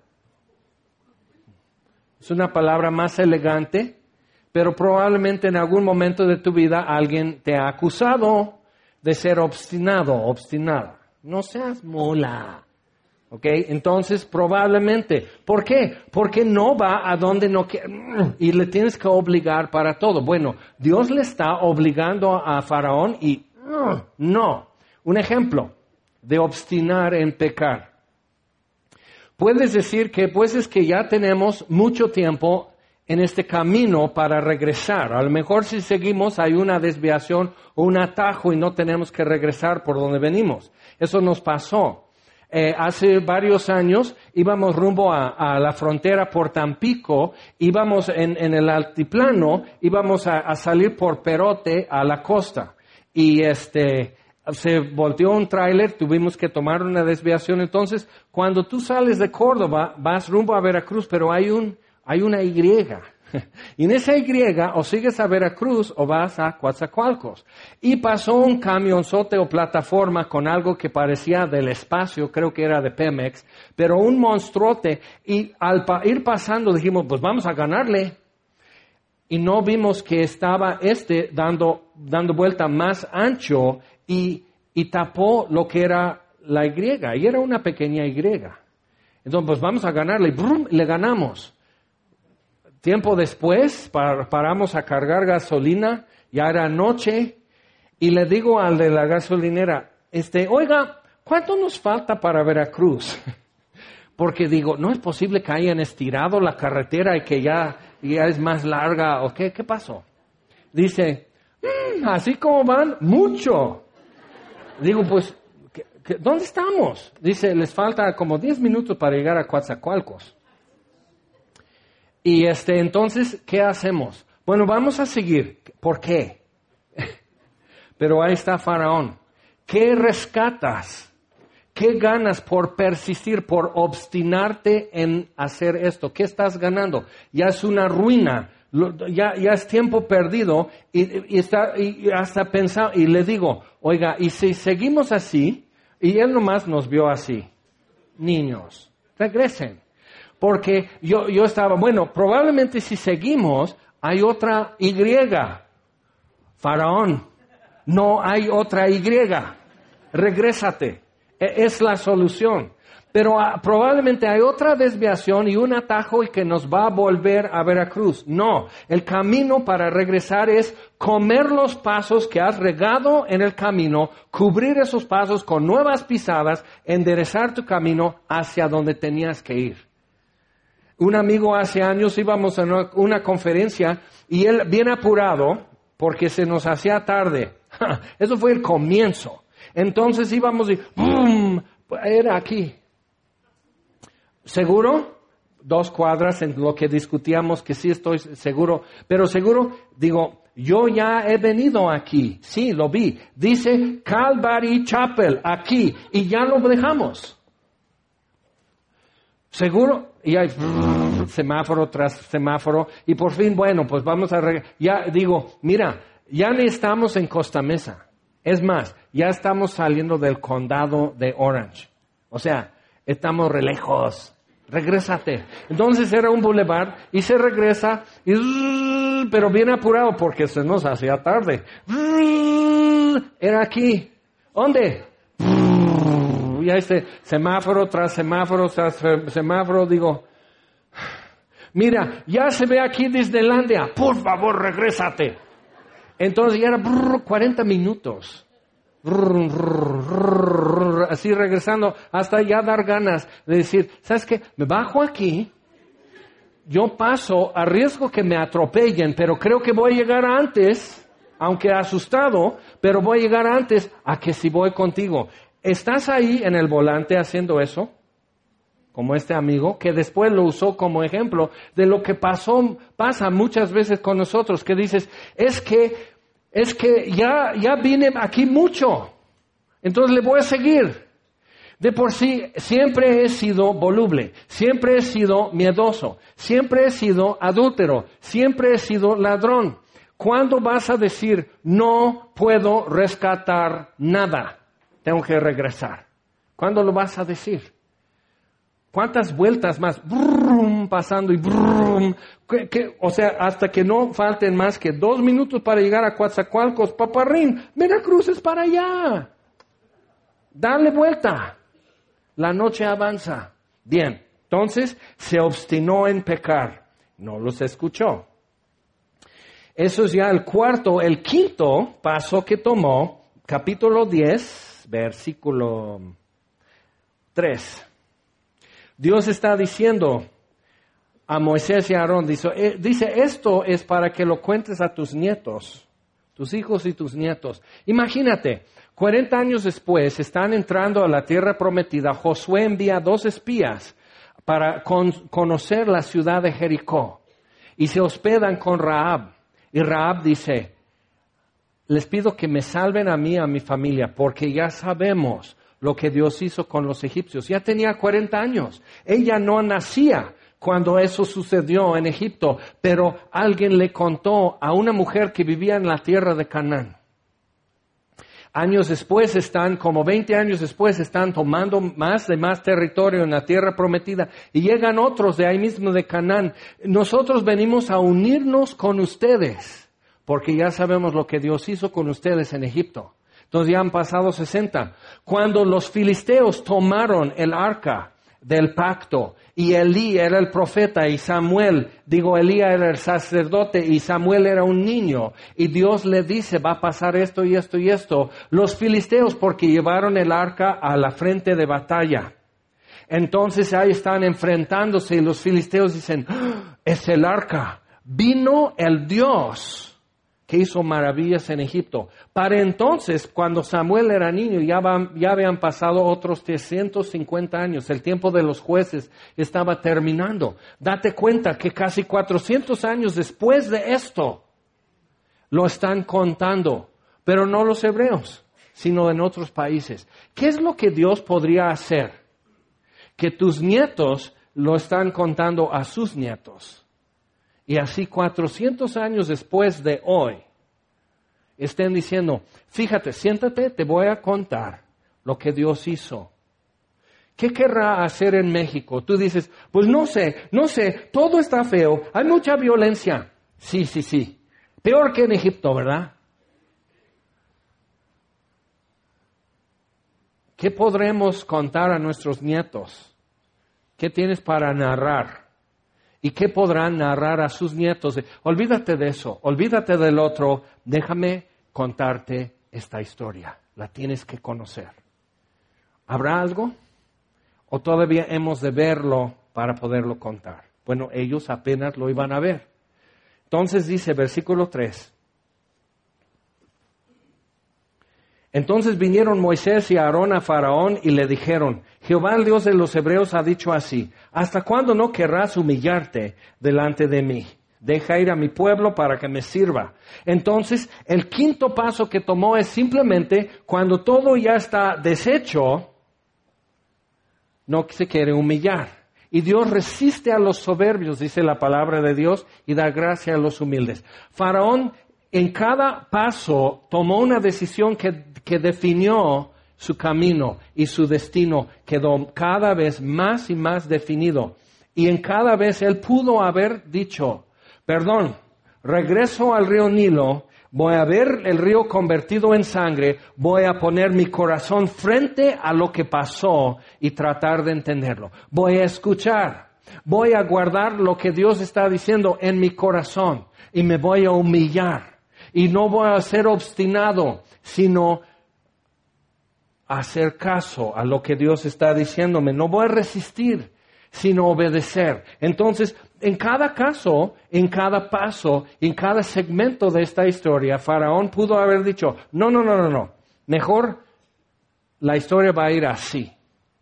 Es una palabra más elegante, pero probablemente en algún momento de tu vida alguien te ha acusado de ser obstinado, obstinada. No seas mula. ¿Ok? Entonces, probablemente. ¿Por qué? Porque no va a donde no quiere. Y le tienes que obligar para todo. Bueno, Dios le está obligando a Faraón y no. Un ejemplo de obstinar en pecar. Puedes decir que pues es que ya tenemos mucho tiempo en este camino para regresar. A lo mejor si seguimos hay una desviación o un atajo y no tenemos que regresar por donde venimos. Eso nos pasó. Eh, hace varios años íbamos rumbo a, a la frontera por Tampico, íbamos en, en el altiplano, íbamos a, a salir por Perote a la costa. Y este... se volteó un tráiler, tuvimos que tomar una desviación. Entonces, cuando tú sales de Córdoba, vas rumbo a Veracruz, pero hay un hay una Y. Y en esa Y o sigues a Veracruz o vas a Coatzacoalcos. Y pasó un camionzote o plataforma con algo que parecía del espacio, creo que era de Pemex, pero un monstruote. Y al pa- ir pasando dijimos, pues vamos a ganarle. Y no vimos que estaba este dando, dando vuelta más ancho y, y tapó lo que era la Y. Y era una pequeña Y. Entonces, pues vamos a ganarle. Y ¡brum! Le ganamos. Tiempo después, par- paramos a cargar gasolina, ya era noche, y le digo al de la gasolinera, este, oiga, ¿cuánto nos falta para Veracruz? Porque digo, no es posible que hayan estirado la carretera y que ya, ya es más larga, ¿o qué? ¿Qué pasó? Dice, "Mm, así como van, mucho." Digo, pues, ¿qué- qué- ¿dónde estamos? Dice, les falta como diez minutos para llegar a Coatzacoalcos. Y este, entonces, ¿qué hacemos? Bueno, vamos a seguir. ¿Por qué? Pero ahí está Faraón. ¿Qué rescatas? ¿Qué ganas por persistir, por obstinarte en hacer esto? ¿Qué estás ganando? Ya es una ruina. Lo- ya, ya es tiempo perdido. Y, y, está, y hasta pensar, y le digo, oiga, ¿y si seguimos así? Y él nomás nos vio así. Niños, regresen. Porque yo, yo estaba, bueno, probablemente si seguimos, hay otra Y. Faraón, no hay otra Y. Regrésate. E- Es la solución. Pero ah, probablemente hay otra desviación y un atajo y que nos va a volver a Veracruz. No, el camino para regresar es comer los pasos que has regado en el camino, cubrir esos pasos con nuevas pisadas, enderezar tu camino hacia donde tenías que ir. Un amigo hace años íbamos a una, una conferencia y él bien apurado porque se nos hacía tarde. Eso fue el comienzo. Entonces íbamos y ¡bum! Era aquí. ¿Seguro? Dos cuadras en lo que discutíamos que sí estoy seguro. Pero seguro, digo, yo ya he venido aquí. Sí, lo vi. Dice Calvary Chapel aquí y ya lo dejamos. ¿Seguro? Y hay brrr, semáforo tras semáforo. Y por fin, bueno, pues vamos a... Reg- ya digo, mira, ya ni estamos en Costa Mesa. Es más, ya estamos saliendo del condado de Orange. O sea, estamos re lejos. Regrésate. Entonces era un boulevard y se regresa, y, brrr, pero bien apurado porque se nos hacía tarde. Brrr, era aquí. ¿Dónde? Y este semáforo tras semáforo tras semáforo, digo, mira, ya se ve aquí Disneylandia, por favor, regrésate. Entonces ya era brrr, cuarenta minutos, brrr, brrr, brrr, así regresando, hasta ya dar ganas de decir, ¿sabes qué? Me bajo aquí, yo paso, arriesgo que me atropellen, pero creo que voy a llegar antes, aunque asustado, pero voy a llegar antes a que si voy contigo. ¿Estás ahí en el volante haciendo eso? Como este amigo, que después lo usó como ejemplo de lo que pasó, pasa muchas veces con nosotros, que dices, es que, es que ya, ya vine aquí mucho, entonces le voy a seguir. De por sí, siempre he sido voluble, siempre he sido miedoso, siempre he sido adúltero, siempre he sido ladrón. ¿Cuándo vas a decir, no puedo rescatar nada? Tengo que regresar. ¿Cuándo lo vas a decir? ¿Cuántas vueltas más? Brum, pasando y brum. ¿Qué, qué? O sea, hasta que no falten más que dos minutos para llegar a Coatzacoalcos, Paparrín, Veracruz es para allá. Dale vuelta. La noche avanza. Bien, entonces se obstinó en pecar. No los escuchó. Eso es ya el cuarto. El quinto paso que tomó, capítulo diez, versículo tres. Dios está diciendo a Moisés y a Aarón, dice, eh, dice, esto es para que lo cuentes a tus nietos, tus hijos y tus nietos. Imagínate, cuarenta años después están entrando a la tierra prometida. Josué envía dos espías para con, conocer la ciudad de Jericó y se hospedan con Rahab. Y Rahab dice, les pido que me salven a mí y a mi familia, porque ya sabemos lo que Dios hizo con los egipcios. Ya tenía cuarenta años. Ella no nacía cuando eso sucedió en Egipto, pero alguien le contó a una mujer que vivía en la tierra de Canaán. Años después están, como veinte años después, están tomando más y más territorio en la tierra prometida y llegan otros de ahí mismo de Canaán. Nosotros venimos a unirnos con ustedes porque ya sabemos lo que Dios hizo con ustedes en Egipto. Entonces ya han pasado sesenta. Cuando los filisteos tomaron el arca del pacto y Elí era el profeta y Samuel, digo Elías era el sacerdote y Samuel era un niño y Dios le dice va a pasar esto y esto y esto, los filisteos porque llevaron el arca a la frente de batalla, entonces ahí están enfrentándose y los filisteos dicen ¡ah! Es el arca, vino el Dios que hizo maravillas en Egipto. Para entonces, cuando Samuel era niño, ya, van, ya habían pasado otros trescientos cincuenta años. El tiempo de los jueces estaba terminando. Date cuenta que casi cuatrocientos años después de esto, lo están contando. Pero no los hebreos, sino en otros países. ¿Qué es lo que Dios podría hacer? Que tus nietos lo están contando a sus nietos. Y así cuatrocientos años después de hoy, estén diciendo, fíjate, siéntate, te voy a contar lo que Dios hizo. ¿Qué querrá hacer en México? Tú dices, pues no sé, no sé, todo está feo, hay mucha violencia. Sí, sí, sí. Peor que en Egipto, ¿verdad? ¿Qué podremos contar a nuestros nietos? ¿Qué tienes para narrar? ¿Y qué podrán narrar a sus nietos? Olvídate de eso, olvídate del otro, déjame contarte esta historia, la tienes que conocer. ¿Habrá algo? ¿O todavía hemos de verlo para poderlo contar? Bueno, ellos apenas lo iban a ver. Entonces dice, versículo tres. Entonces vinieron Moisés y Aarón a Faraón y le dijeron, Jehová el Dios de los hebreos ha dicho así, ¿hasta cuándo no querrás humillarte delante de mí? Deja ir a mi pueblo para que me sirva. Entonces, el quinto paso que tomó es simplemente, cuando todo ya está deshecho, no se quiere humillar. Y Dios resiste a los soberbios, dice la palabra de Dios, y da gracia a los humildes. Faraón en cada paso tomó una decisión que, que definió su camino y su destino quedó cada vez más y más definido. Y en cada vez él pudo haber dicho, perdón, regreso al río Nilo, voy a ver el río convertido en sangre, voy a poner mi corazón frente a lo que pasó y tratar de entenderlo. Voy a escuchar, voy a guardar lo que Dios está diciendo en mi corazón y me voy a humillar. Y no voy a ser obstinado, sino hacer caso a lo que Dios está diciéndome. No voy a resistir, sino obedecer. Entonces, en cada caso, en cada paso, en cada segmento de esta historia, Faraón pudo haber dicho, no, no, no, no, no. Mejor la historia va a ir así.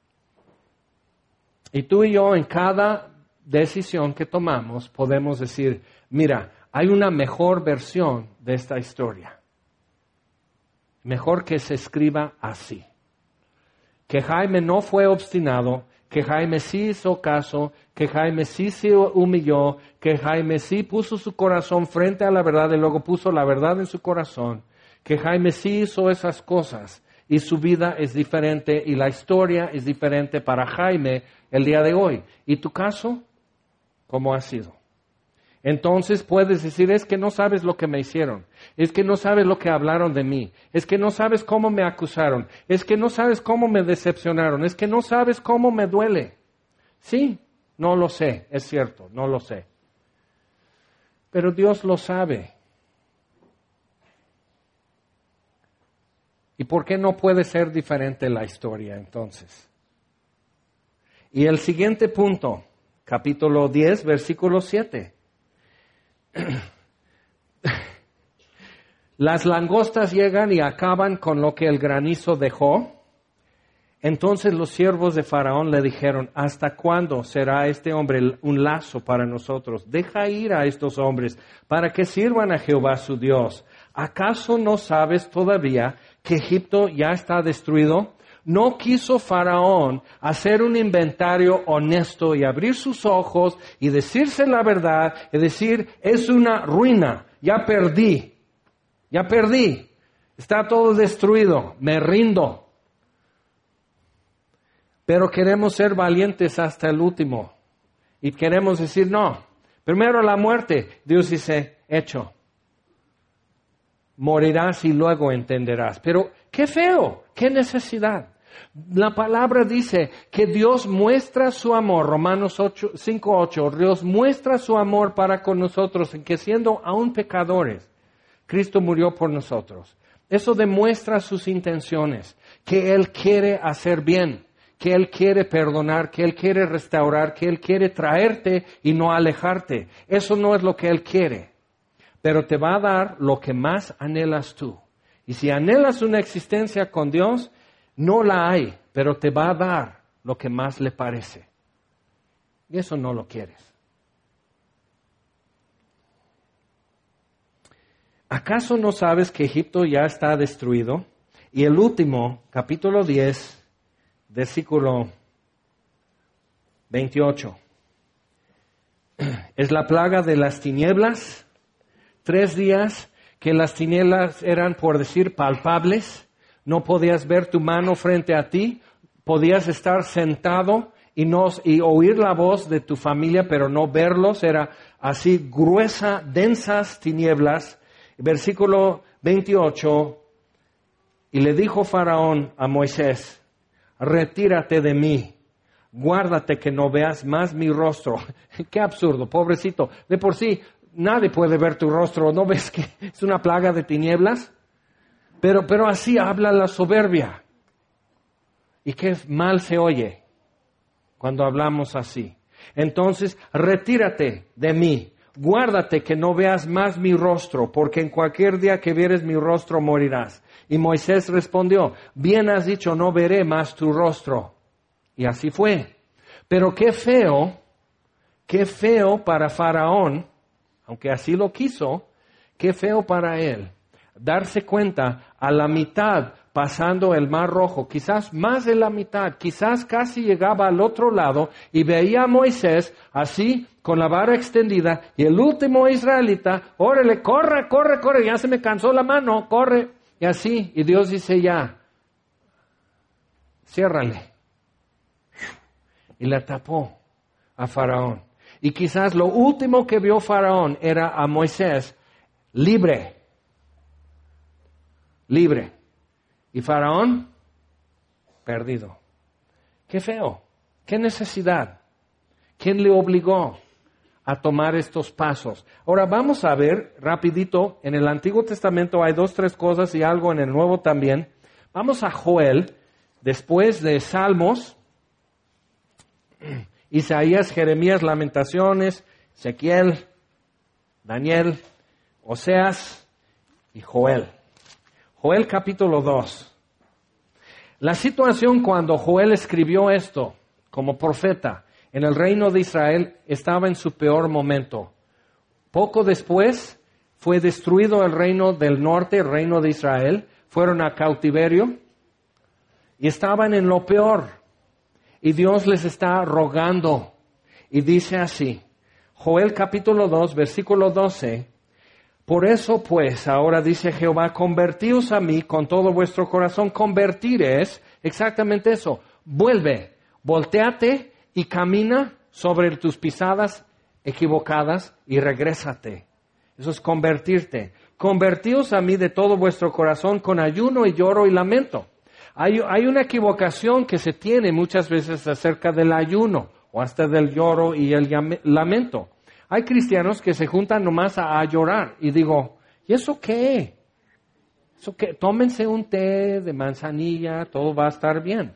Y tú y yo, en cada decisión que tomamos, podemos decir, mira, hay una mejor versión de esta historia. Mejor que se escriba así. Que Jaime no fue obstinado, que Jaime sí hizo caso, que Jaime sí se humilló, que Jaime sí puso su corazón frente a la verdad y luego puso la verdad en su corazón, que Jaime sí hizo esas cosas y su vida es diferente y la historia es diferente para Jaime el día de hoy. ¿Y tu caso? ¿Cómo ha sido? Entonces puedes decir, es que no sabes lo que me hicieron, es que no sabes lo que hablaron de mí, es que no sabes cómo me acusaron, es que no sabes cómo me decepcionaron, es que no sabes cómo me duele. Sí, no lo sé, es cierto, no lo sé. Pero Dios lo sabe. ¿Y por qué no puede ser diferente la historia entonces? Y el siguiente punto, capítulo diez, versículo siete. Las langostas llegan y acaban con lo que el granizo dejó. Entonces los siervos de Faraón le dijeron, ¿hasta cuándo será este hombre un lazo para nosotros? Deja ir a estos hombres para que sirvan a Jehová su Dios. ¿Acaso no sabes todavía que Egipto ya está destruido? No quiso Faraón hacer un inventario honesto y abrir sus ojos y decirse la verdad y decir, es una ruina, ya perdí, ya perdí, está todo destruido, me rindo. Pero queremos ser valientes hasta el último y queremos decir, no, primero la muerte. Dios dice, hecho. Morirás y luego entenderás. Pero qué feo, qué necesidad. La palabra dice que Dios muestra su amor, Romanos cinco ocho, Dios muestra su amor para con nosotros, en que siendo aún pecadores, Cristo murió por nosotros. Eso demuestra sus intenciones, que Él quiere hacer bien, que Él quiere perdonar, que Él quiere restaurar, que Él quiere traerte y no alejarte. Eso no es lo que Él quiere, pero te va a dar lo que más anhelas tú. Y si anhelas una existencia con Dios, no la hay, pero te va a dar lo que más le parece. Y eso no lo quieres. ¿Acaso no sabes que Egipto ya está destruido? Y el último, capítulo diez, versículo veintiocho. Es la plaga de las tinieblas. Tres días que las tinieblas eran, por decir, palpables. No podías ver tu mano frente a ti. Podías estar sentado y, no, y oír la voz de tu familia, pero no verlos. Era así gruesa, densas tinieblas. Versículo veintiocho. Y le dijo Faraón a Moisés, retírate de mí, guárdate que no veas más mi rostro. Qué absurdo, pobrecito. De por sí, nadie puede ver tu rostro. ¿No ves que es una plaga de tinieblas? Pero, pero así habla la soberbia. Y qué mal se oye cuando hablamos así. Entonces, retírate de mí. Guárdate que no veas más mi rostro, porque en cualquier día que vieres mi rostro morirás. Y Moisés respondió, bien has dicho, no veré más tu rostro. Y así fue. Pero qué feo, qué feo para Faraón, aunque así lo quiso, qué feo para él, darse cuenta a la mitad pasando el Mar Rojo, quizás más de la mitad, quizás casi llegaba al otro lado y veía a Moisés así con la vara extendida y el último israelita, órale, corre, corre, corre, ya se me cansó la mano, corre, y así, y Dios dice ya, ciérrale, y la tapó a Faraón. Y quizás lo último que vio Faraón era a Moisés libre, libre. Y Faraón, perdido. Qué feo, qué necesidad. ¿Quién le obligó a tomar estos pasos? Ahora vamos a ver rapidito, en el Antiguo Testamento hay dos, tres cosas y algo en el Nuevo también. Vamos a Joel, después de Salmos, Isaías, Jeremías, Lamentaciones, Ezequiel, Daniel, Oseas y Joel. Joel capítulo dos. La situación cuando Joel escribió esto como profeta en el reino de Israel estaba en su peor momento. Poco después fue destruido el reino del norte, el reino de Israel. Fueron a cautiverio y estaban en lo peor. Y Dios les está rogando. Y dice así, Joel capítulo dos, versículo doce. Por eso pues, ahora dice Jehová, convertíos a mí con todo vuestro corazón. Convertir es exactamente eso. Vuelve, voltéate y camina sobre tus pisadas equivocadas y regrésate. Eso es convertirte. Convertíos a mí de todo vuestro corazón con ayuno y lloro y lamento. Hay, hay una equivocación que se tiene muchas veces acerca del ayuno o hasta del lloro y el lamento. Hay cristianos que se juntan nomás a, a llorar y digo, ¿y eso qué? ¿Eso qué? Tómense un té de manzanilla, todo va a estar bien.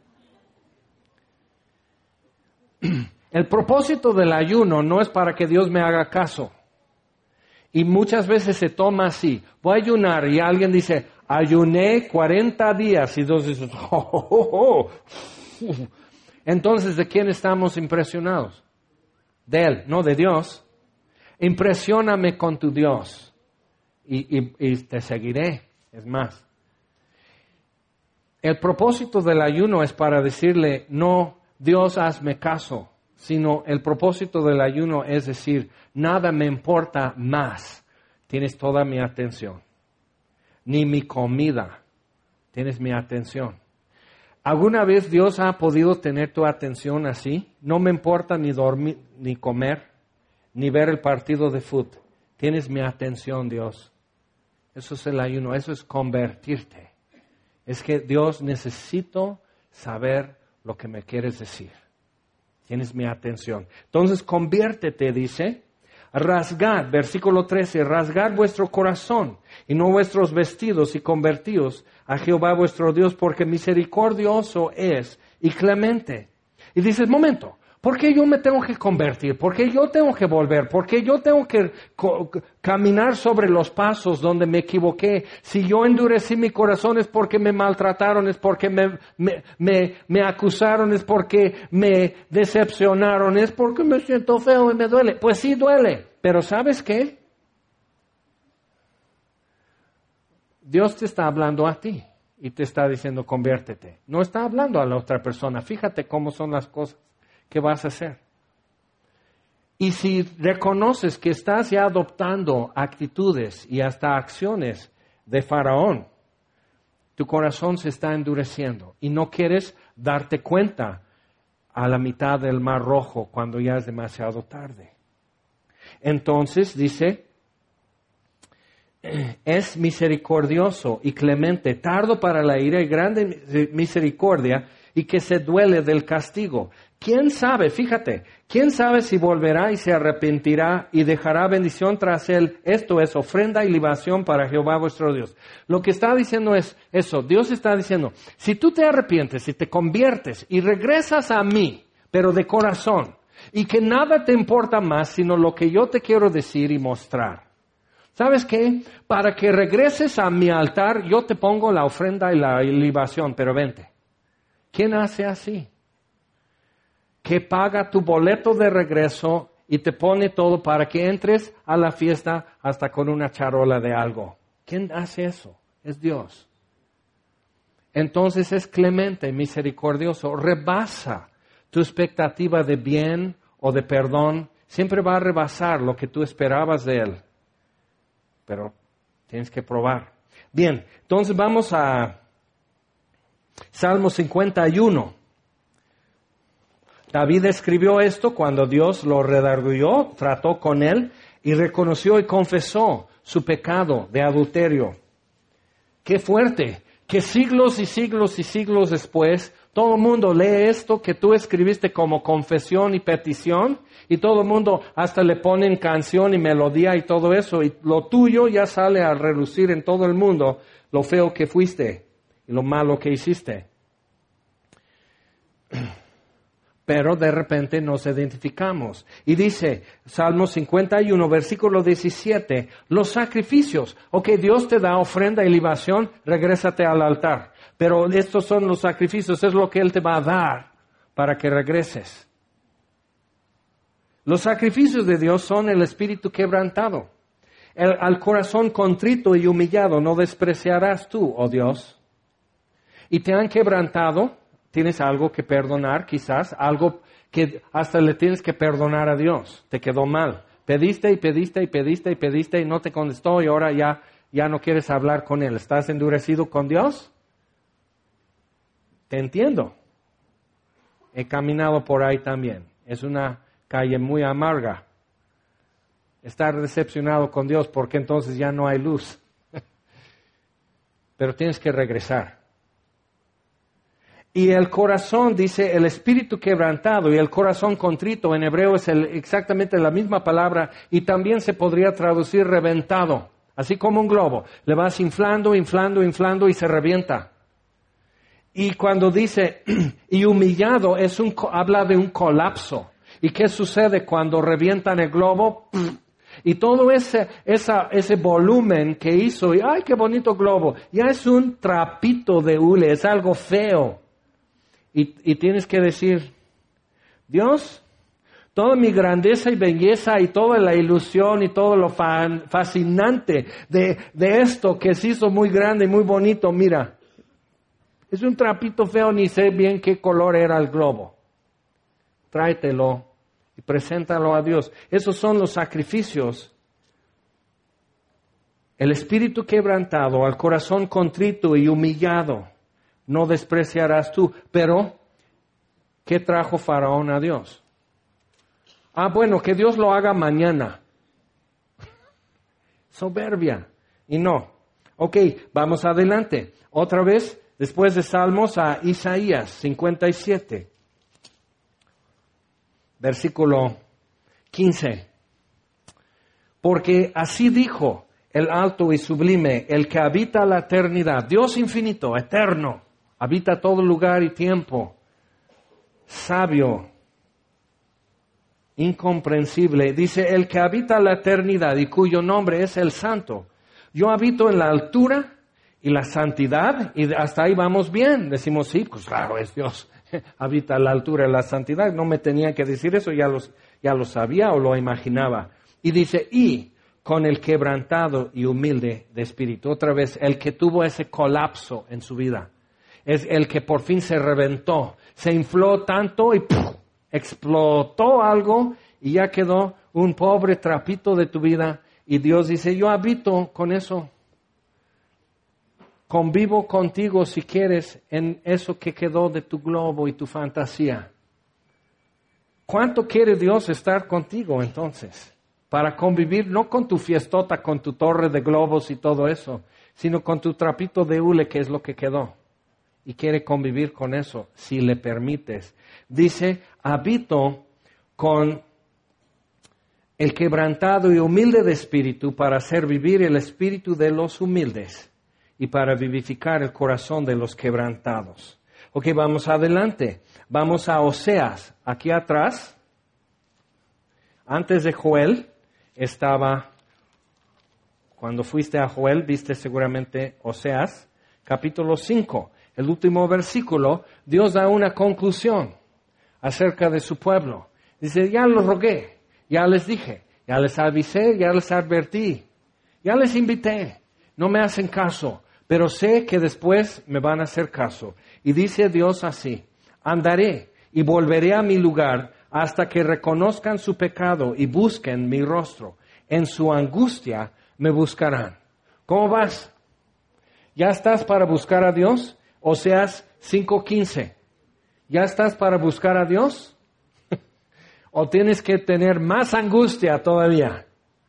El propósito del ayuno no es para que Dios me haga caso. Y muchas veces se toma así, voy a ayunar y alguien dice, ayuné cuarenta días y Dios dice, oh, oh, oh. Entonces, ¿de quién estamos impresionados? De Él, no de Dios. Impresióname con tu Dios y, y, y te seguiré. Es más, El propósito del ayuno es para decirle, no, Dios, hazme caso, sino el propósito del ayuno es decir, nada me importa más, tienes toda mi atención, ni mi comida, tienes mi atención. ¿Alguna vez Dios ha podido tener tu atención así? No me importa ni dormir, ni comer, ni ver el partido de fútbol. Tienes mi atención, Dios. Eso es el ayuno, eso es convertirte. Es que Dios, necesito saber lo que me quieres decir. Tienes mi atención. Entonces, conviértete, dice. Rasgad, versículo trece, rasgad vuestro corazón y no vuestros vestidos y convertíos a Jehová vuestro Dios, porque misericordioso es y clemente. Y dices, momento, ¿por qué yo me tengo que convertir? ¿Por qué yo tengo que volver? ¿Por qué yo tengo que co- caminar sobre los pasos donde me equivoqué? Si yo endurecí mi corazón es porque me maltrataron, es porque me, me, me, me acusaron, es porque me decepcionaron, es porque me siento feo y me duele. Pues sí duele, pero ¿sabes qué? Dios te está hablando a ti y te está diciendo conviértete. No está hablando a la otra persona. Fíjate cómo son las cosas. ¿Qué vas a hacer? Y si reconoces que estás ya adoptando actitudes y hasta acciones de Faraón, tu corazón se está endureciendo y no quieres darte cuenta a la mitad del Mar Rojo cuando ya es demasiado tarde. Entonces dice, es misericordioso y clemente, tardo para la ira y grande misericordia, y que se duele del castigo. ¿Quién sabe? Fíjate, ¿quién sabe si volverá y se arrepentirá y dejará bendición tras él? Esto es ofrenda y libación para Jehová vuestro Dios. Lo que está diciendo es eso. Dios está diciendo, si tú te arrepientes, si te conviertes y regresas a mí, pero de corazón, y que nada te importa más sino lo que yo te quiero decir y mostrar. ¿Sabes qué? Para que regreses a mi altar, yo te pongo la ofrenda y la libación, pero vente. ¿Quién hace así? Que paga tu boleto de regreso y te pone todo para que entres a la fiesta hasta con una charola de algo. ¿Quién hace eso? Es Dios. Entonces es clemente, misericordioso, rebasa tu expectativa de bien o de perdón. Siempre va a rebasar lo que tú esperabas de Él. Pero tienes que probar. Bien, entonces vamos a Salmo cincuenta y uno. David escribió esto cuando Dios lo redarguyó, trató con él y reconoció y confesó su pecado de adulterio. ¡Qué fuerte! Que siglos y siglos y siglos después, todo el mundo lee esto que tú escribiste como confesión y petición, y todo el mundo hasta le ponen canción y melodía y todo eso, y lo tuyo ya sale a relucir en todo el mundo, lo feo que fuiste y lo malo que hiciste. Pero de repente nos identificamos. Y dice, Salmo cincuenta y uno, versículo diecisiete, los sacrificios. Ok, Dios te da ofrenda y libación, regrésate al altar. Pero estos son los sacrificios, es lo que Él te va a dar para que regreses. Los sacrificios de Dios son el espíritu quebrantado. El, al corazón contrito y humillado no despreciarás tú, oh Dios. Y te han quebrantado. Tienes algo que perdonar, quizás, algo que hasta le tienes que perdonar a Dios. Te quedó mal. Pediste y pediste y pediste y pediste y no te contestó y ahora ya, ya no quieres hablar con Él. ¿Estás endurecido con Dios? Te entiendo. He caminado por ahí también. Es una calle muy amarga. Estar decepcionado con Dios porque entonces ya no hay luz. Pero tienes que regresar. Y el corazón, dice, el espíritu quebrantado y el corazón contrito, en hebreo es el, exactamente la misma palabra y también se podría traducir reventado, así como un globo. Le vas inflando, inflando, inflando y se revienta. Y cuando dice, y humillado, es un, habla de un colapso. ¿Y qué sucede cuando revientan el globo? Y todo ese, esa, ese volumen que hizo, y ¡ay, qué bonito globo! Ya es un trapito de hule, es algo feo. Y, y tienes que decir, Dios, toda mi grandeza y belleza y toda la ilusión y todo lo fan, fascinante de, de esto que se hizo muy grande y muy bonito, mira, Es un trapito feo, ni sé bien qué color era el globo. Tráetelo y preséntalo a Dios. Esos son los sacrificios. El espíritu quebrantado, al corazón contrito y humillado, no despreciarás tú. Pero, ¿qué trajo Faraón a Dios? Ah, bueno, que Dios lo haga mañana. Soberbia. Y no. Ok, vamos adelante. Otra vez, después de Salmos, a Isaías cincuenta y siete. Versículo quince. Porque así dijo el alto y sublime, el que habita la eternidad, Dios infinito, eterno, habita todo lugar y tiempo, sabio, incomprensible, dice, el que habita la eternidad y cuyo nombre es el Santo. Yo habito en la altura y la santidad, y hasta ahí vamos bien. Decimos, sí, pues claro, es Dios. Habita la altura y la santidad. No me tenía que decir eso, ya, los, ya lo sabía o lo imaginaba. Y dice, y con el quebrantado y humilde de espíritu. Otra vez, el que tuvo ese colapso en su vida. Es el que por fin se reventó. Se infló tanto y ¡puf! Explotó algo y ya quedó un pobre trapito de tu vida. Y Dios dice, yo habito con eso. Convivo contigo si quieres en eso que quedó de tu globo y tu fantasía. ¿Cuánto quiere Dios estar contigo entonces? Para convivir no con tu fiestota, con tu torre de globos y todo eso, sino con tu trapito de hule, que es lo que quedó. Y quiere convivir con eso, si le permites. Dice, habito con el quebrantado y humilde de espíritu para hacer vivir el espíritu de los humildes y para vivificar el corazón de los quebrantados. Ok, vamos adelante. Vamos a Oseas. Aquí atrás, antes de Joel, estaba, cuando fuiste a Joel, viste seguramente Oseas, capítulo cinco. El último versículo, Dios da una conclusión acerca de su pueblo. Dice, ya los rogué, ya les dije, ya les avisé, ya les advertí, ya les invité, no me hacen caso, pero sé que después me van a hacer caso. Y dice Dios así, andaré y volveré a mi lugar hasta que reconozcan su pecado y busquen mi rostro. En su angustia me buscarán. ¿Cómo vas? ¿Ya estás para buscar a Dios? Oseas cinco quince. ¿Ya estás para buscar a Dios? ¿O tienes que tener más angustia todavía?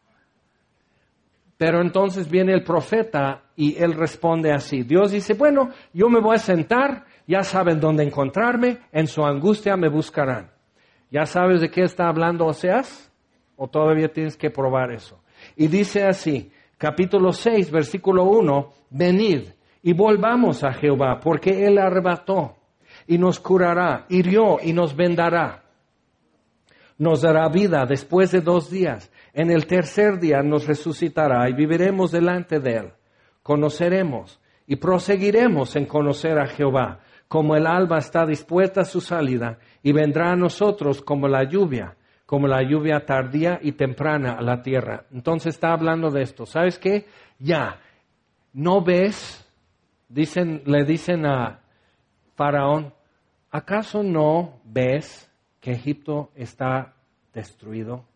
Pero entonces viene el profeta y él responde así. Dios dice, bueno, yo me voy a sentar, ya saben dónde encontrarme, en su angustia me buscarán. ¿Ya sabes de qué está hablando Oseas? ¿O todavía tienes que probar eso? Y dice así, capítulo seis, versículo uno, venid y volvamos a Jehová, porque Él arrebató y nos curará, hirió y nos vendará. Nos dará vida después de dos días. En el tercer día nos resucitará y viviremos delante de Él. Conoceremos y proseguiremos en conocer a Jehová, como el alba está dispuesta a su salida, y vendrá a nosotros como la lluvia, como la lluvia tardía y temprana a la tierra. Entonces está hablando de esto. ¿Sabes qué? Ya, ¿no ves? Dicen, le dicen a Faraón, ¿acaso no ves que Egipto está destruido?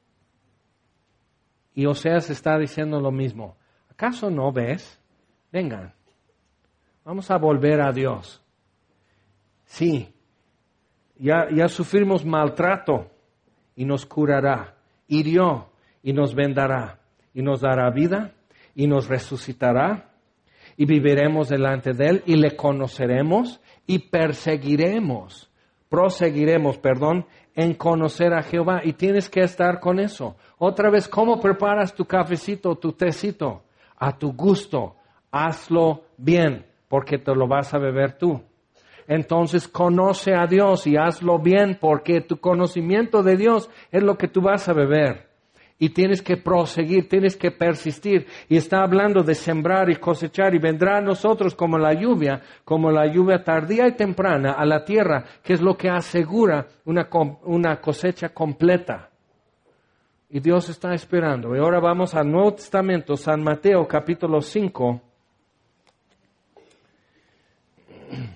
Y Oseas está diciendo lo mismo. ¿Acaso no ves? Vengan, vamos a volver a Dios. Sí, ya, ya sufrimos maltrato y nos curará. Hirió y nos vendará. Y nos dará vida y nos resucitará. Y viviremos delante de Él y le conoceremos y perseguiremos, proseguiremos, perdón, en conocer a Jehová. Y tienes que estar con eso. Otra vez, ¿cómo preparas tu cafecito, tu tecito? A tu gusto. Hazlo bien, porque te lo vas a beber tú. Entonces conoce a Dios y hazlo bien, porque tu conocimiento de Dios es lo que tú vas a beber. Y tienes que proseguir, tienes que persistir. Y está hablando de sembrar y cosechar. Y vendrá a nosotros como la lluvia, como la lluvia tardía y temprana a la tierra, que es lo que asegura una, una cosecha completa. Y Dios está esperando. Y ahora vamos al Nuevo Testamento, San Mateo capítulo cinco.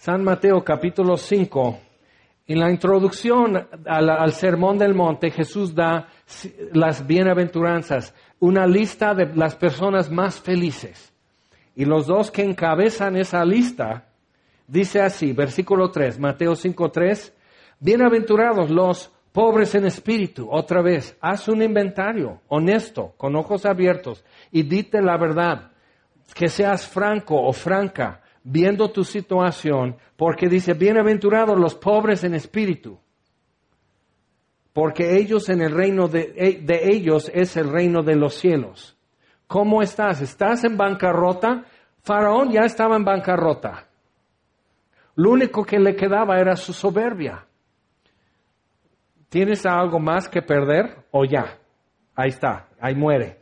San Mateo capítulo cinco. En la introducción al, al Sermón del Monte, Jesús da las bienaventuranzas, una lista de las personas más felices. Y los dos que encabezan esa lista, dice así, versículo tres, Mateo cinco tres, bienaventurados los pobres en espíritu. Otra vez, haz un inventario honesto, con ojos abiertos, y dite la verdad, que seas franco o franca, viendo tu situación, porque dice, bienaventurados los pobres en espíritu, porque ellos en el reino de, de ellos es el reino de los cielos. ¿Cómo estás? ¿Estás en bancarrota? Faraón ya estaba en bancarrota. Lo único que le quedaba era su soberbia. ¿Tienes algo más que perder o ya? Ahí está, ahí muere.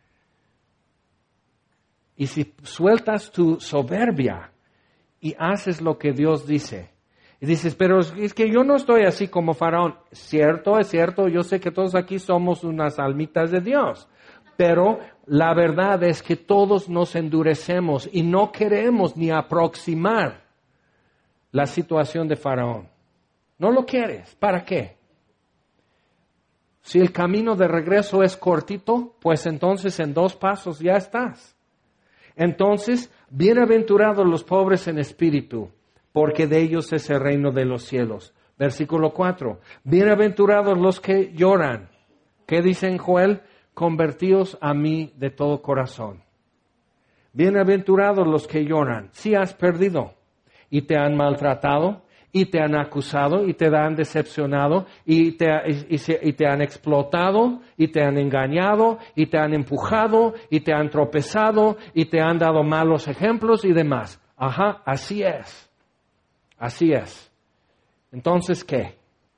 Y si sueltas tu soberbia y haces lo que Dios dice, y dices, pero es que yo no estoy así como Faraón. Cierto, es cierto, yo sé que todos aquí somos unas almitas de Dios, pero la verdad es que todos nos endurecemos y no queremos ni aproximar la situación de Faraón. No lo quieres, ¿para qué? Si el camino de regreso es cortito, pues entonces en dos pasos ya estás. Entonces, bienaventurados los pobres en espíritu, porque de ellos es el reino de los cielos. Versículo cuatro. Bienaventurados los que lloran. ¿Qué dice en Joel? Convertíos a mí de todo corazón. Bienaventurados los que lloran. Si has perdido y te han maltratado, y te han acusado, y te han decepcionado, y te, y, y, y te han explotado, y te han engañado, y te han empujado, y te han tropezado, y te han dado malos ejemplos y demás. Ajá, así es. Así es. Entonces, ¿qué?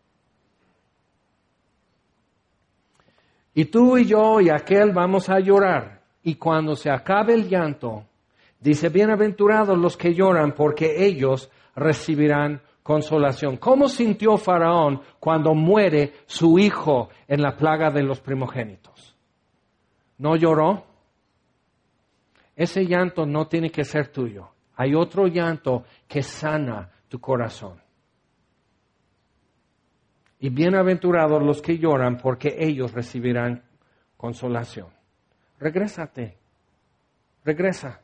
Y tú y yo y aquel vamos a llorar, y cuando se acabe el llanto, dice, bienaventurados los que lloran, porque ellos recibirán consolación. ¿Cómo sintió Faraón cuando muere su hijo en la plaga de los primogénitos? ¿No lloró? Ese llanto no tiene que ser tuyo. Hay otro llanto que sana tu corazón. Y bienaventurados los que lloran, porque ellos recibirán consolación. Regrésate. Regresa.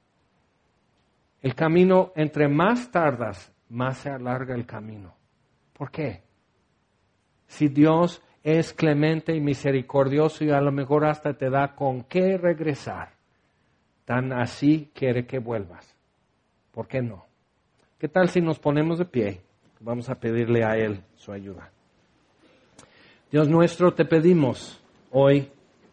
El camino, entre más tardas, más se alarga el camino. ¿Por qué? Si Dios es clemente y misericordioso y a lo mejor hasta te da con qué regresar, tan así quiere que vuelvas. ¿Por qué no? ¿Qué tal si nos ponemos de pie? Vamos a pedirle a Él su ayuda. Dios nuestro, te pedimos hoy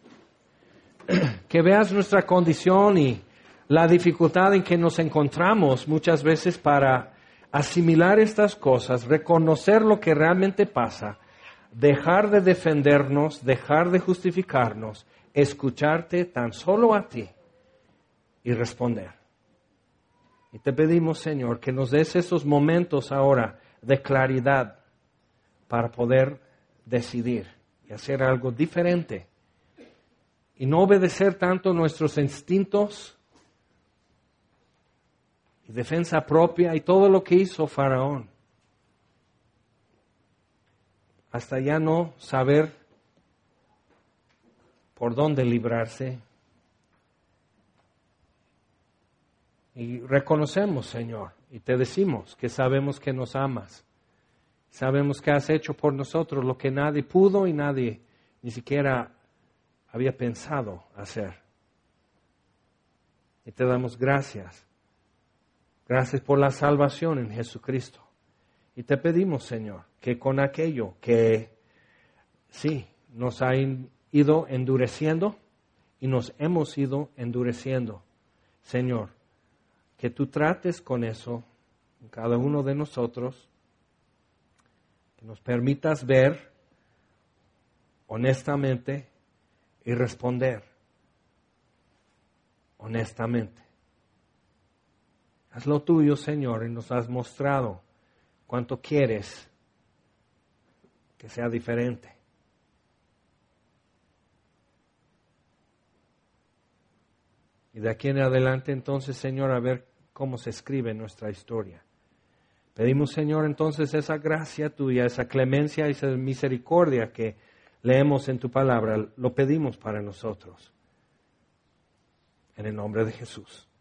que veas nuestra condición y la dificultad en que nos encontramos muchas veces para asimilar estas cosas, reconocer lo que realmente pasa, dejar de defendernos, dejar de justificarnos, escucharte tan solo a ti y responder. Y te pedimos, Señor, que nos des esos momentos ahora de claridad para poder decidir y hacer algo diferente y no obedecer tanto nuestros instintos y defensa propia y todo lo que hizo Faraón, hasta ya no saber por dónde librarse. Y reconocemos, Señor, y te decimos que sabemos que nos amas, sabemos que has hecho por nosotros lo que nadie pudo y nadie ni siquiera había pensado hacer. Y te damos gracias. Gracias por la salvación en Jesucristo. Y te pedimos, Señor, que con aquello que sí nos ha ido endureciendo y nos hemos ido endureciendo, Señor, que tú trates con eso en cada uno de nosotros, que nos permitas ver honestamente y responder honestamente. Haz lo tuyo, Señor, y nos has mostrado cuánto quieres que sea diferente. Y de aquí en adelante, entonces, Señor, a ver cómo se escribe nuestra historia. Pedimos, Señor, entonces esa gracia tuya, esa clemencia, esa misericordia que leemos en tu palabra, lo pedimos para nosotros. En el nombre de Jesús.